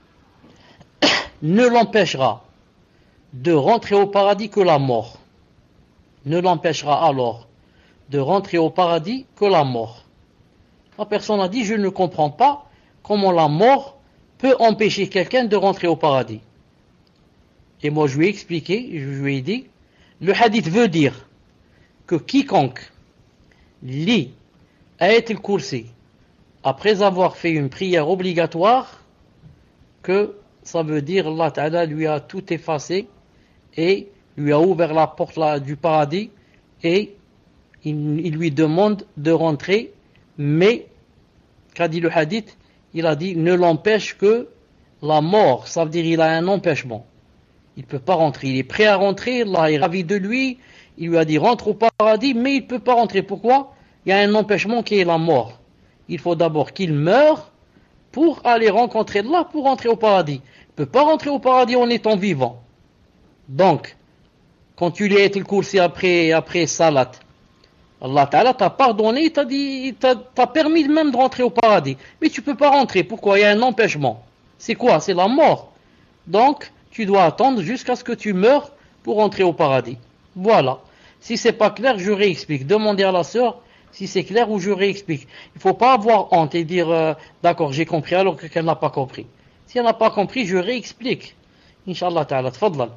ne l'empêchera de rentrer au paradis que la mort. Ne l'empêchera alors de rentrer au paradis que la mort. La personne a dit je ne comprends pas comment la mort peut empêcher quelqu'un de rentrer au paradis. Et moi je lui ai expliqué, je lui ai dit le hadith veut dire que quiconque lit Ayat al-Kursi après avoir fait une prière obligatoire, que ça veut dire Allah Ta'ala lui a tout effacé et lui a ouvert la porte du paradis et il lui demande de rentrer, mais qu'a dit le hadith? Il a dit ne l'empêche que la mort, ça veut dire il a un empêchement. Il ne peut pas rentrer, il est prêt à rentrer, Allah est ravi de lui, il lui a dit rentre au paradis, mais il ne peut pas rentrer. Pourquoi? Il y a un empêchement qui est la mort. Il faut d'abord qu'il meure pour aller rencontrer Allah, pour rentrer au paradis. Il ne peut pas rentrer au paradis en étant vivant. Donc, quand tu lis le Kursi après Salat, Allah Ta'ala t'a pardonné, il t'a dit, t'a permis même de rentrer au paradis. Mais tu ne peux pas rentrer. Pourquoi? Il y a un empêchement. C'est quoi? C'est la mort. Donc, tu dois attendre jusqu'à ce que tu meurs pour rentrer au paradis. Voilà. Si c'est pas clair, je réexplique. Demandez à la sœur si c'est clair ou je réexplique. Il ne faut pas avoir honte et dire d'accord, j'ai compris alors que qu'elle n'a pas compris. Si elle n'a pas compris, je réexplique. Inch'Allah Ta'ala. Tfadlal.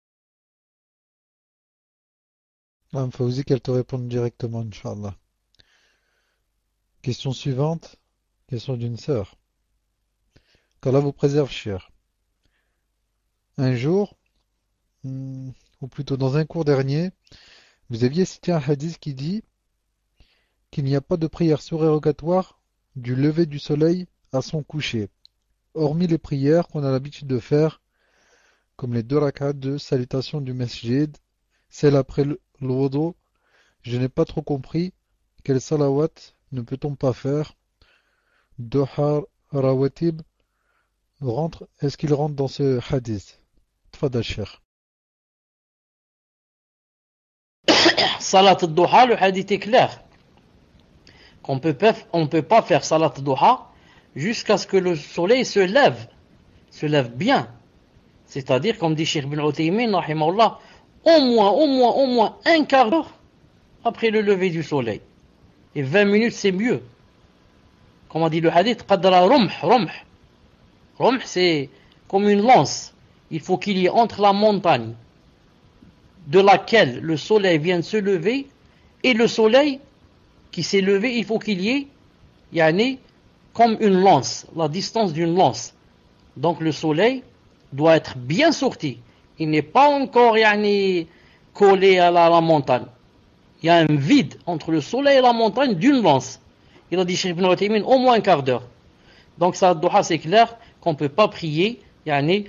Madame Fawzi, qu'elle te réponde directement, Inch'Allah. Question suivante. Question d'une sœur. Qu'Allah vous préserve, cher. Un jour, ou plutôt dans un cours dernier, vous aviez cité un hadith qui dit qu'il n'y a pas de prière surérogatoire du lever du soleil à son coucher, hormis les prières qu'on a l'habitude de faire, comme les 2 rak'at de salutation du masjid, celle après le wudu. Je n'ai pas trop compris quel salawat ne peut-on pas faire. Duha rawatib est-ce qu'il rentre dans ce hadith? Tfadal, cher. Salat al-Duha, le hadith est clair. On ne peut pas faire Salat al-Duha jusqu'à ce que le soleil se lève bien. C'est-à-dire, comme dit Cheikh Ibn Uthaymin, rahimahullah, au moins un quart d'heure après le lever du soleil. Et 20 minutes, c'est mieux. Comme a dit le hadith, qadra rumh. Rumh, c'est comme une lance. Il faut qu'il y ait entre la montagne de laquelle le soleil vient de se lever et le soleil qui s'est levé, il faut qu'il y ait yani, comme une lance, la distance d'une lance. Donc le soleil doit être bien sorti. Il n'est pas encore yani, collé à la montagne. Il y a un vide entre le soleil et la montagne d'une lance. Il a dit Cheikh Ibn Uthaymin au moins un quart d'heure. Donc ça, Duha, c'est clair qu'on ne peut pas prier yani,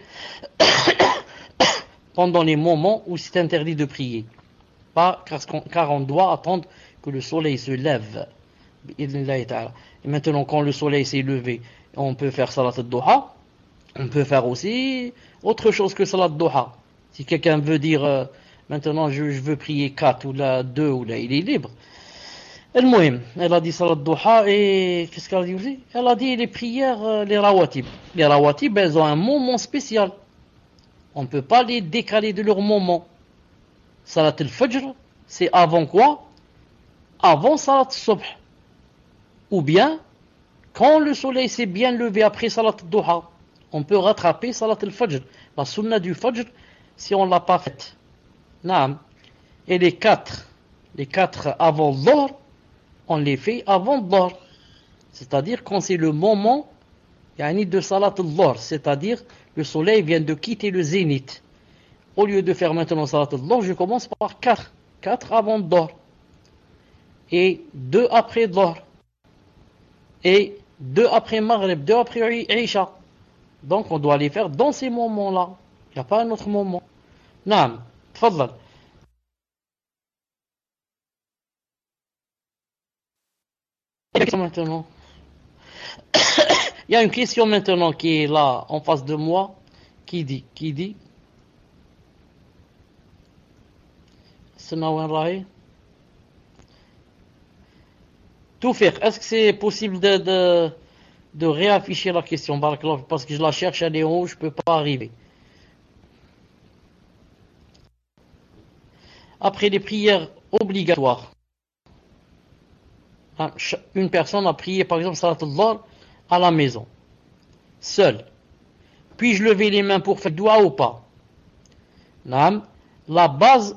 pendant les moments où c'est interdit de prier. Pas car on doit attendre que le soleil se lève. Et maintenant, quand le soleil s'est levé, on peut faire Salat al-Duha. On peut faire aussi autre chose que Salat al-Duha. Si quelqu'un veut dire maintenant je veux prier 4 ou 2 ou là, il est libre. Elle a dit Salat al-Duha et qu'est-ce qu'elle a dit aussi? Elle a dit les prières, les rawatib. Les rawatib, elles ont un moment spécial. On ne peut pas les décaler de leur moment. Salat al-Fajr, c'est avant quoi? Avant Salat al-Subh. Ou bien, quand le soleil s'est bien levé après Salat al-Duha, on peut rattraper Salat al-Fajr. La sunna du Fajr, si on ne l'a pas faite. Naam. Et les quatre avant Dhuhr, on les fait avant Dhuhr. C'est-à-dire quand c'est le moment Yani de salat al-dhuhr, c'est-à-dire le soleil vient de quitter le zénith. Au lieu de faire maintenant salat al-dhuhr, je commence par 4. 4 avant dhuhr. Et 2 après dhuhr. Et 2 après maghrib, 2 après isha. Donc on doit les faire dans ces moments-là. Il n'y a pas un autre moment. Naam, tfaddal. Maintenant. Il y a une question maintenant qui est là en face de moi qui dit Senawen Rahi Toufir, est-ce que c'est possible de réafficher la question parce que je la cherche, elle est en haut, je ne peux pas arriver. Après les prières obligatoires, une personne a prié par exemple Salat al-Dhuhr à la maison, seule. Puis-je lever les mains pour faire dua ou pas? La base,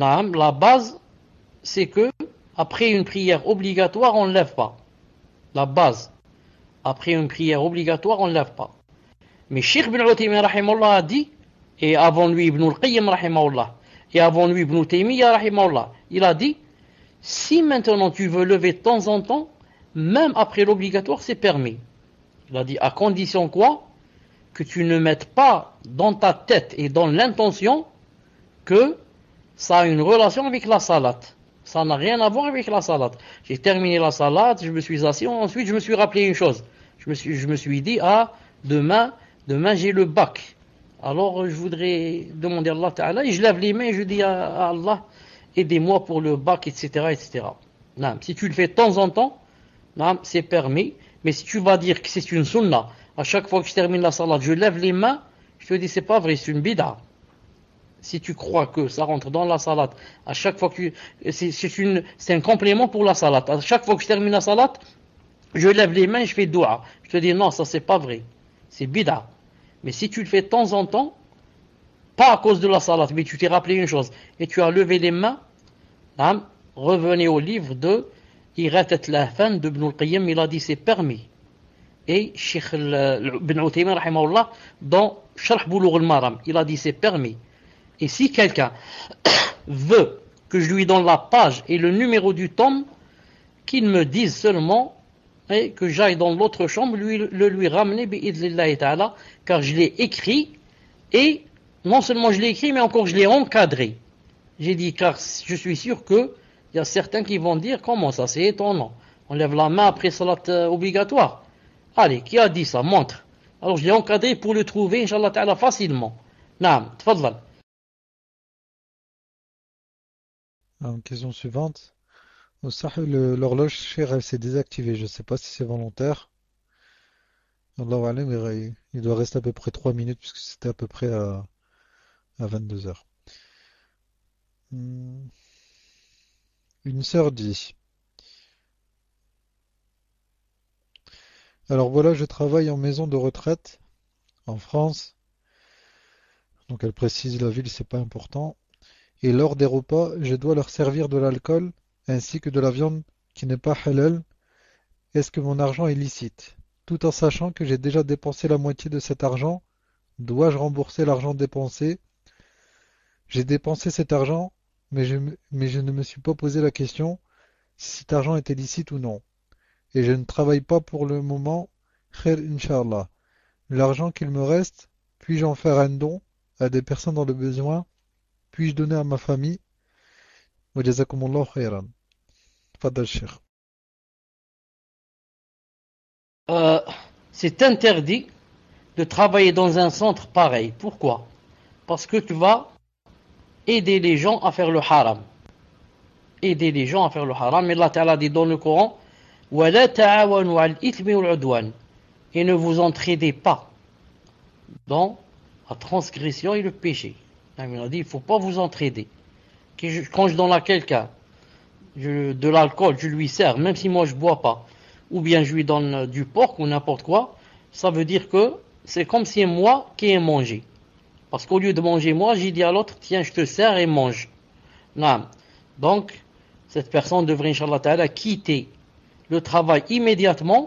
c'est que après une prière obligatoire, on ne lève pas. La base, après une prière obligatoire, on ne lève pas. Mais Cheikh Ibn Uthaymin rahimahullah a dit, et avant lui Ibn al-Qayyim rahimahullah, et avant lui Ibn Taymiyyah rahimahullah, il a dit, si maintenant tu veux lever de temps en temps, même après l'obligatoire, c'est permis. Il a dit, à condition quoi? Que tu ne mettes pas dans ta tête et dans l'intention que ça a une relation avec la salat. Ça n'a rien à voir avec la salat. J'ai terminé la salat, je me suis assis, ensuite je me suis rappelé une chose. Je me suis dit, demain j'ai le bac. Alors je voudrais demander à Allah Ta'ala, et je lève les mains et je dis à Allah, aidez-moi pour le bac, etc. etc. Non, si tu le fais de temps en temps, non, c'est permis. Mais si tu vas dire que c'est une sunna, à chaque fois que je termine la salat, je lève les mains, je te dis c'est pas vrai, c'est une bid'a. Si tu crois que ça rentre dans la salat, à chaque fois que c'est un complément pour la salat. À chaque fois que je termine la salat, je lève les mains et je fais dua. Je te dis non, ça c'est pas vrai. C'est bid'a. Mais si tu le fais de temps en temps, pas à cause de la salat, mais tu t'es rappelé une chose, et tu as levé les mains, revenez au livre de Iratat al-Ahfan de Ibn al-Qayyim, il a dit c'est permis. Et Cheikh Ibn Uthaymin rahimahullah, dans Sharh Bulugh al-Maram, il a dit c'est permis. Et si quelqu'un veut que je lui donne la page et le numéro du tome, qu'il me dise seulement et que j'aille dans l'autre chambre lui ramener bi'idlillahi ta'ala, car je l'ai écrit, et non seulement je l'ai écrit, mais encore je l'ai encadré. J'ai dit, car je suis sûr que il y a certains qui vont dire, comment ça, c'est étonnant. On lève la main après salat obligatoire. Allez, qui a dit ça? Montre. Alors je l'ai encadré pour le trouver, Inch'Allah ta'ala, facilement. Naam, tfadlal. Question suivante. Au sahih, l'horloge chère, elle s'est désactivée. Je ne sais pas si c'est volontaire. Allahu alam, il doit rester à peu près 3 minutes puisque c'était à peu près à 22 heures. Une sœur dit, alors voilà, je travaille en maison de retraite en France. Donc elle précise la ville, c'est pas important. Et lors des repas, je dois leur servir de l'alcool ainsi que de la viande qui n'est pas halal. Est-ce que mon argent est licite? Tout en sachant que j'ai déjà dépensé la moitié de cet argent, dois-je rembourser l'argent dépensé? J'ai dépensé cet argent, mais je ne me suis pas posé la question si cet argent était licite ou non. Et je ne travaille pas pour le moment. Khair Inch'Allah. L'argent qu'il me reste, puis-je en faire un don à des personnes dans le besoin? Puis-je donner à ma famille? Wa jazakumullahu khairan. Fadal Cheikh. C'est interdit de travailler dans un centre pareil. Pourquoi? Parce que tu vas aider les gens à faire le haram. Aider les gens à faire le haram. Et Allah Ta'ala dit dans le Coran, وَلَا تَعَوَنُوا عَلَى الْإِثْمِ وَالْعُدْوَانِ. Et ne vous entraidez pas dans la transgression et le péché. Il a dit, il ne faut pas vous entraider. Quand je donne à quelqu'un de l'alcool, je lui sers, même si moi je ne bois pas, ou bien je lui donne du porc ou n'importe quoi, ça veut dire que c'est comme si moi qui ai mangé. Parce qu'au lieu de manger moi, j'ai dit à l'autre, tiens, je te sers et mange. Non. Donc, cette personne devrait, Inch'Allah Ta'ala, quitter le travail immédiatement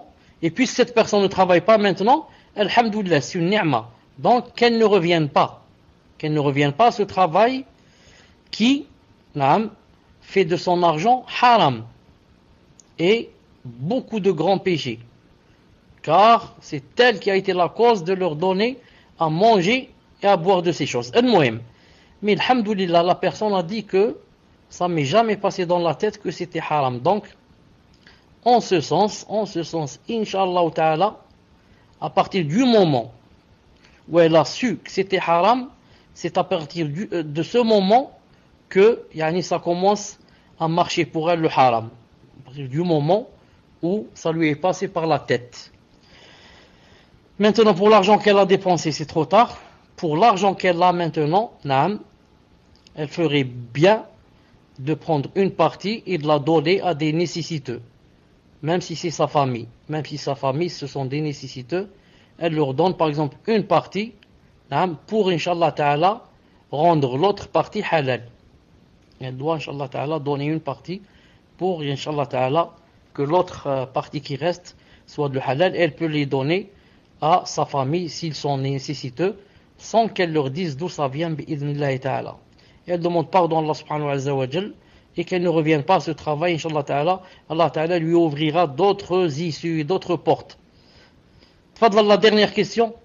Et puisque cette personne ne travaille pas maintenant, alhamdoulilah, c'est une ni'ma. Donc qu'elle ne revienne pas. Qu'elle ne revienne pas à ce travail qui, fait de son argent haram. Et beaucoup de grands péchés. Car c'est elle qui a été la cause de leur donner à manger et à boire de ces choses. Mais alhamdoulilah, la personne a dit que ça m'est jamais passé dans la tête que c'était haram. Donc, en ce sens, Inch'Allah Ta'ala, à partir du moment où elle a su que c'était haram, c'est à partir de ce moment que ça commence à marcher pour elle le haram. À partir du moment où ça lui est passé par la tête. Maintenant, pour l'argent qu'elle a dépensé, c'est trop tard. Pour l'argent qu'elle a maintenant, elle ferait bien de prendre une partie et de la donner à des nécessiteux. Même si c'est sa famille. Même si sa famille, ce sont des nécessiteux. Elle leur donne par exemple une partie pour, Inch'Allah Ta'ala, rendre l'autre partie halal. Elle doit, Inch'Allah Ta'ala, donner une partie pour, Inch'Allah Ta'ala, que l'autre partie qui reste soit de halal. Elle peut les donner à sa famille s'ils sont nécessiteux, sans qu'elle leur dise d'où ça vient, bi'idhnillahi ta'ala. Elle demande pardon à Allah subhanahu wa jal, et qu'elle ne revienne pas à ce travail, Inch'Allah ta'ala. Allah ta'ala lui ouvrira d'autres issues, d'autres portes. Tfadlal, la dernière question.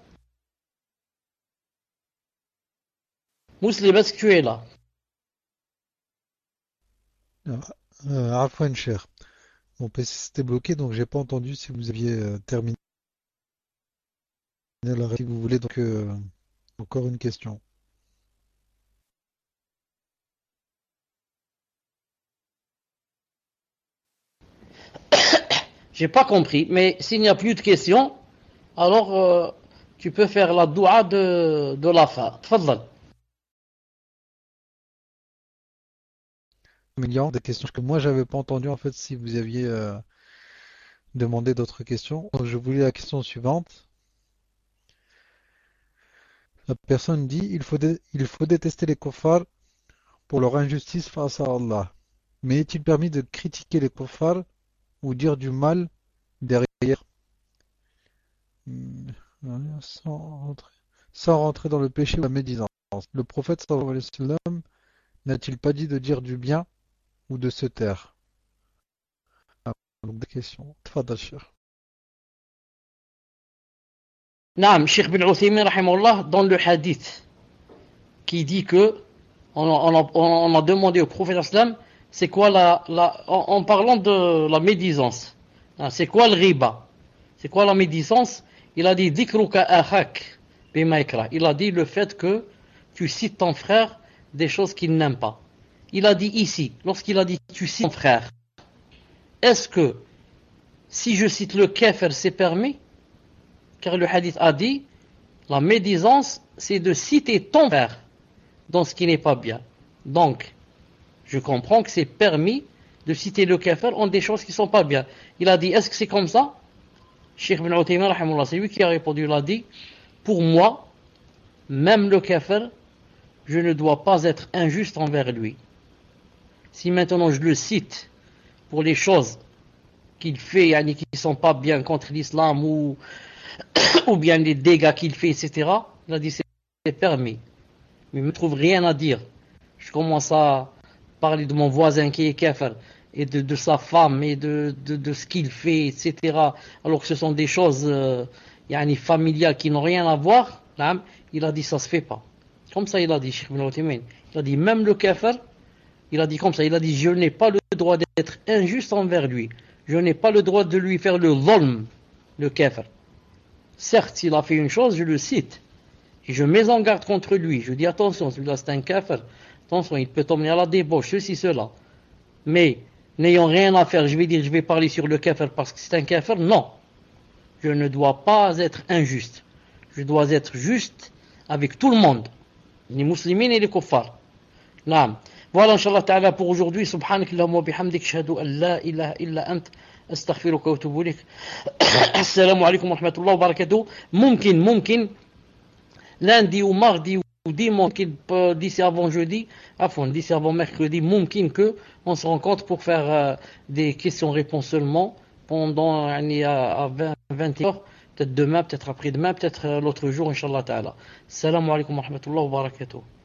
Mouslim, est-ce que tu es là? Afwan cher. Mon PC s'était bloqué, donc j'ai pas entendu si vous aviez terminé si vous voulez donc encore une question. J'ai pas compris, mais s'il n'y a plus de questions, alors tu peux faire la doua de la fin. Tfadlal. Millions des questions que moi j'avais pas entendu en fait si vous aviez demandé d'autres questions. Donc, je voulais la question suivante. La personne dit il faut détester les kuffars pour leur injustice face à Allah. Mais est-il permis de critiquer les kuffars ou dire du mal derrière sans rentrer dans le péché ou la médisance? Le prophète sallallahu alayhi wa sallam n'a-t-il pas dit de dire du bien ou de se taire? Donc des questions. Tfadal, cher. Naam, Cheikh bin Uthaymin, rahimahullah, dans le hadith, qui dit que, on a demandé au prophète islam, c'est quoi en parlant de la médisance, c'est quoi le riba? C'est quoi la médisance? Il a dit, dhikruka akhak bima yakra. Il a dit le fait que tu cites ton frère des choses qu'il n'aime pas. Il a dit ici, lorsqu'il a dit tu cites ton frère, est-ce que si je cite le kafir, c'est permis? Car le hadith a dit, la médisance, c'est de citer ton frère dans ce qui n'est pas bien. Donc, je comprends que c'est permis de citer le kafir en des choses qui ne sont pas bien. Il a dit, est-ce que c'est comme ça? Cheikh bin Uthaymin, rahimahullah, c'est lui qui a répondu, il a dit, pour moi, même le kafir, je ne dois pas être injuste envers lui. Si maintenant je le cite pour les choses qu'il fait, qui ne sont pas bien contre l'islam ou bien les dégâts qu'il fait, etc., il a dit c'est permis. Mais il ne me trouve rien à dire. Je commence à parler de mon voisin qui est kafir et de sa femme et de ce qu'il fait, etc., alors que ce sont des choses familiales qui n'ont rien à voir. Il a dit ça se fait pas. Comme ça il a dit, Cheikh bin Uthaymin. Il a dit même le kafir, il a dit comme ça, il a dit je n'ai pas le droit d'être injuste envers lui. Je n'ai pas le droit de lui faire le zulm, le kafir. Certes, s'il a fait une chose, je le cite. Et je mets en garde contre lui. Je dis attention, celui-là c'est un kafir. Attention, il peut t'emmener à la débauche, ceci, cela. Mais, n'ayant rien à faire, je vais parler sur le kafir parce que c'est un kafir. Non. Je ne dois pas être injuste. Je dois être juste avec tout le monde. Les musulmans et les kuffars. Naam. Voilà, Inch'Allah Ta'ala, pour aujourd'hui. Subhanakallahumma wa bihamdik, shahadu an la ilaha illa ant. أستغفرك وأتوب إليك. السلام عليكم ورحمة الله وبركاته. ممكن lundi ou mardi ou dimanche, d'ici avant jeudi, d'ici avant mercredi, mumkin que on se rencontre pour faire des questions-réponses seulement pendant à 20 21h, peut-être demain, peut-être après-demain, peut-être l'autre jour, Inch'Allah Ta'ala. Salam alaikum wa rahmatullahi wa barakatuh.